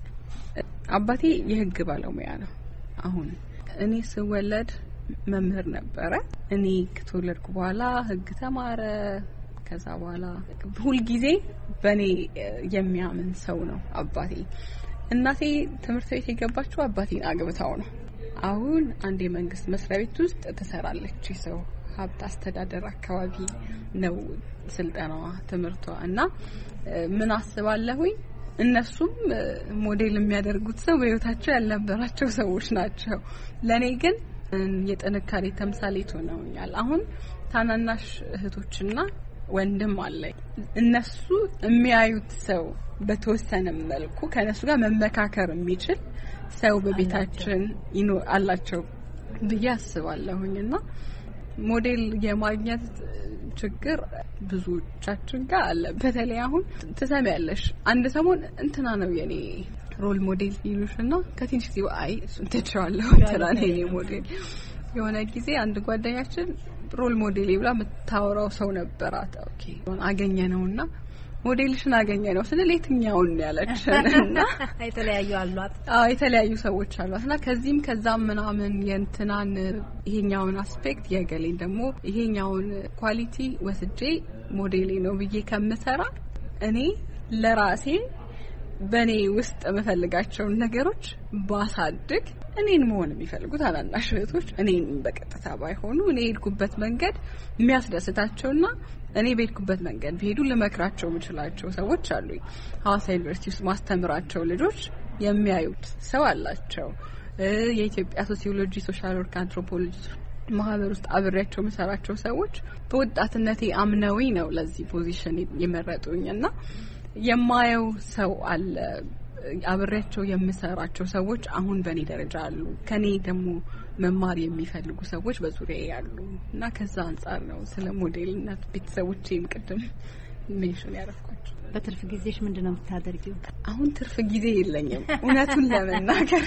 አባቴ የህግ ባለሙያ ነው። አሁን እኔ ስወለድ መምህር ነበረ። እኔ ከተወለድኩ በኋላ ህግ ተማረ። ከዛ በኋላ ሁሉ ጊዜ በኔ የሚያምን ሰው ነው አባቴ። እናቴ ትምህርት ቤት የገባችው አባቴን አግብታው ነው። አሁን አንድ የመንግስት መስሪያ ቤት ውስጥ ተሰራለች። ሰው ሀብት አስተዳደር አካባቢ ነው ስልጠናዋ ትምህርቷ እና ምን አስባለሁኝ እነሱም ሞዴል የሚያደርጉት ሰው በህይወታቸው ያልነበራቸው ሰዎች ናቸው። ለኔ ግን የጥንካሬ ተምሳሌት ሆነውኛል። አሁን ታናናሽ እህቶችና ወንድም አለኝ። እነሱ የሚያዩት ሰው በተወሰነ መልኩ ከነሱ ጋር መመካከር የሚችል ሰው በቤታችን ይኖ አላቸው ብዬ አስባለሁኝና ሞዴል የማግኘት ችግር ብዙዎቻችን ጋር አለ። በተለይ አሁን ትሰሚያለሽ አንድ ሰሞን እንትና ነው የኔ ሮል ሞዴል ይሉሽና ከትንሽ ጊዜ አይ እሱን ተቻለው እንትና ነው የኔ ሞዴል። የሆነ ጊዜ አንድ ጓደኛችን ሮል ሞዴል ይብላ መታወራው ሰው ነበራት። ኦኬ አገኘነውና ሞዴልሽን አገኘነው ስንል የትኛውን ያለችና የተለያዩ አሏት። አዎ የተለያዩ ሰዎች አሏትና ከዚህም ከዛም ምናምን የእንትናን ይሄኛውን አስፔክት የገሌን ደግሞ ይሄኛውን ኳሊቲ ወስጄ ሞዴሌ ነው ብዬ ከምሰራ እኔ ለራሴ በኔ ውስጥ መፈልጋቸውን ነገሮች ባሳድግ እኔን መሆን የሚፈልጉት አናናሽ እህቶች እኔን በቀጥታ ባይሆኑ እኔ ሄድኩበት መንገድ የሚያስደስታቸውና እኔ በሄድኩበት መንገድ ቢሄዱ ልመክራቸው የምችላቸው ሰዎች አሉኝ። ሐዋሳ ዩኒቨርሲቲ ውስጥ ማስተምራቸው ልጆች የሚያዩት ሰው አላቸው። የኢትዮጵያ ሶሲዮሎጂ ሶሻል ወርክ አንትሮፖሎጂ ማህበር ውስጥ አብሬያቸው መሰራቸው ሰዎች በወጣትነቴ አምነውኝ ነው ለዚህ ፖዚሽን የመረጡኝና የማየው ሰው አለ። አብሬያቸው የምሰራቸው ሰዎች አሁን በኔ ደረጃ አሉ። ከኔ ደግሞ መማር የሚፈልጉ ሰዎች በዙሪያዬ ያሉ እና ከዛ አንፃር ነው ስለ ሞዴልነት ቤተሰቦቼም ቅድም ሜንሽን ያደረኳቸው። በትርፍ ጊዜሽ ምንድነው የምታደርጊው? አሁን ትርፍ ጊዜ የለኝም እውነቱን ለመናገር።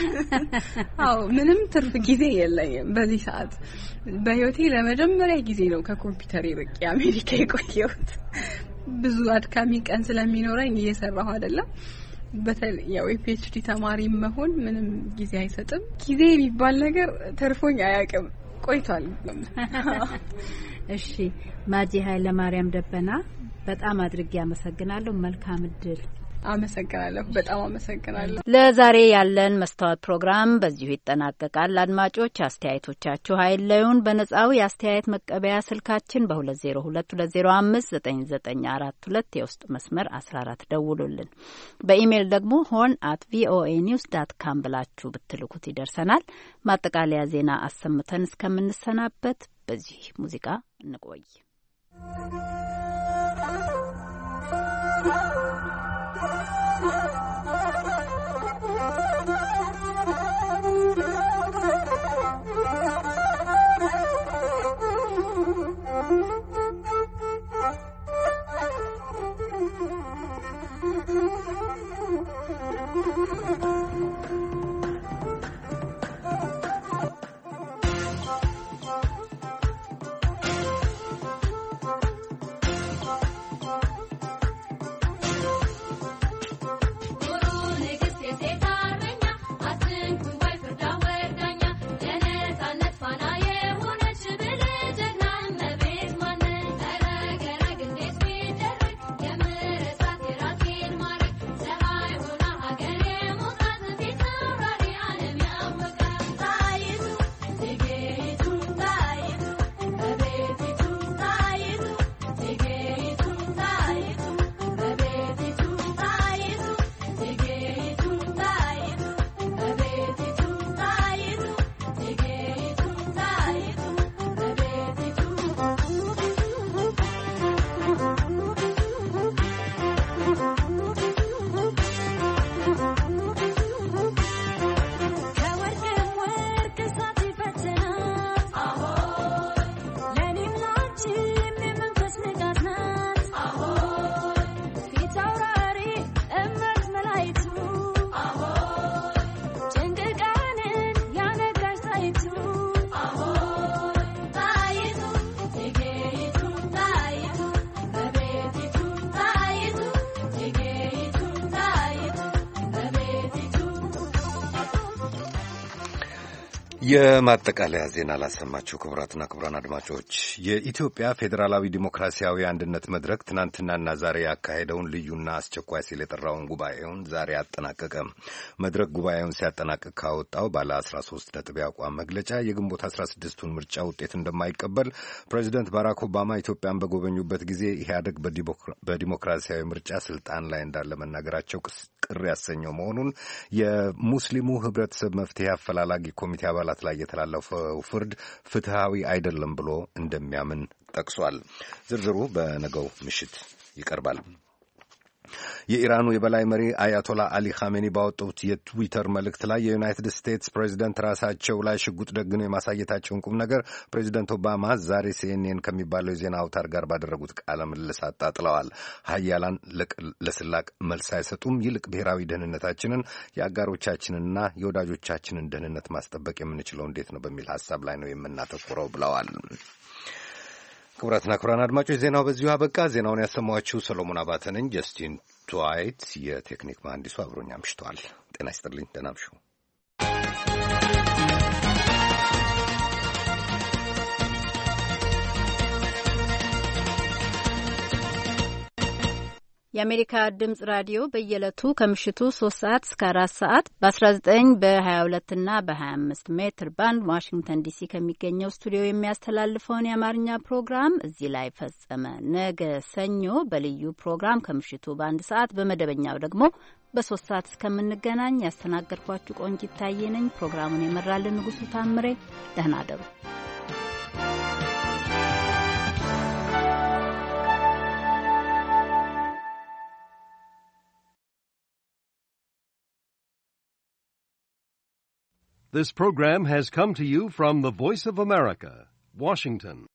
አዎ ምንም ትርፍ ጊዜ የለኝም በዚህ ሰዓት። በህይወቴ ለመጀመሪያ ጊዜ ነው ከኮምፒውተር ርቄ አሜሪካ የቆየሁት። ብዙ አድካሚ ቀን ስለሚኖረኝ እየሰራሁ አይደለም። በተለይ ያው ፒኤችዲ ተማሪ መሆን ምንም ጊዜ አይሰጥም። ጊዜ የሚባል ነገር ተርፎኝ አያውቅም። ቆይቷል። እሺ ማጂ ኃይለ ማርያም ደበና በጣም አድርጌ አመሰግናለሁ። መልካም እድል። አመሰግናለሁ። በጣም አመሰግናለሁ። ለዛሬ ያለን መስታወት ፕሮግራም በዚሁ ይጠናቀቃል። አድማጮች አስተያየቶቻችሁ አይለዩን። በነጻው የአስተያየት መቀበያ ስልካችን በሁለት ዜሮ ሁለት ሁለት ዜሮ አምስት ዘጠኝ ዘጠኝ አራት ሁለት የውስጥ መስመር አስራ አራት ደውሉልን። በኢሜይል ደግሞ ሆርን አት ቪኦኤ ኒውስ ዳት ካም ብላችሁ ብትልኩት ይደርሰናል። ማጠቃለያ ዜና አሰምተን እስከምንሰናበት በዚህ ሙዚቃ እንቆይ። የማጠቃለያ ዜና ላሰማችሁ። ክቡራትና ክቡራን አድማጮች የኢትዮጵያ ፌዴራላዊ ዲሞክራሲያዊ አንድነት መድረክ ትናንትናና ዛሬ ያካሄደውን ልዩና አስቸኳይ ሲል የጠራውን ጉባኤውን ዛሬ አጠናቀቀ። መድረክ ጉባኤውን ሲያጠናቅቅ ካወጣው ባለ አስራ ሶስት ነጥብ የአቋም መግለጫ የግንቦት አስራ ስድስቱን ምርጫ ውጤት እንደማይቀበል ፕሬዚደንት ባራክ ኦባማ ኢትዮጵያን በጎበኙበት ጊዜ ኢህአዴግ በዲሞክራሲያዊ ምርጫ ስልጣን ላይ እንዳለ መናገራቸው ቅር ያሰኘው መሆኑን የሙስሊሙ ህብረተሰብ መፍትሄ አፈላላጊ ኮሚቴ አባላት ላይ የተላለፈው ፍርድ ፍትሃዊ አይደለም ብሎ እንደሚያምን ጠቅሷል። ዝርዝሩ በነገው ምሽት ይቀርባል። የኢራኑ የበላይ መሪ አያቶላ አሊ ኻሜኒ ባወጡት የትዊተር መልእክት ላይ የዩናይትድ ስቴትስ ፕሬዚደንት ራሳቸው ላይ ሽጉጥ ደግነው የማሳየታቸውን ቁም ነገር ፕሬዚደንት ኦባማ ዛሬ ሲኤንኤን ከሚባለው የዜና አውታር ጋር ባደረጉት ቃለ ምልልስ አጣጥለዋል። ሀያላን ለስላቅ መልስ አይሰጡም፣ ይልቅ ብሔራዊ ደህንነታችንን የአጋሮቻችንንና የወዳጆቻችንን ደህንነት ማስጠበቅ የምንችለው እንዴት ነው በሚል ሀሳብ ላይ ነው የምናተኩረው ብለዋል። ክቡራትና ክቡራን አድማጮች ዜናው በዚሁ አበቃ። ዜናውን ያሰማኋችሁ ሰሎሞን አባተ ነኝ። ጀስቲን ትዋይት የቴክኒክ መሐንዲሱ አብሮኝ አምሽቷል። ጤና ይስጥልኝ። ደህና እምሹ። የአሜሪካ ድምጽ ራዲዮ በየዕለቱ ከምሽቱ ሶስት ሰዓት እስከ አራት ሰዓት በአስራ ዘጠኝ በሀያ ሁለት እና በሀያ አምስት ሜትር ባንድ ዋሽንግተን ዲሲ ከሚገኘው ስቱዲዮ የሚያስተላልፈውን የአማርኛ ፕሮግራም እዚህ ላይ ፈጸመ። ነገ ሰኞ በልዩ ፕሮግራም ከምሽቱ በአንድ ሰዓት በመደበኛው ደግሞ በሶስት ሰዓት እስከምንገናኝ ያስተናገድኳችሁ ቆንጂት ታዬ ነኝ። ፕሮግራሙን የመራልን ንጉሱ ታምሬ። ደህና አደሩ። This program has come to you from the Voice of America, Washington.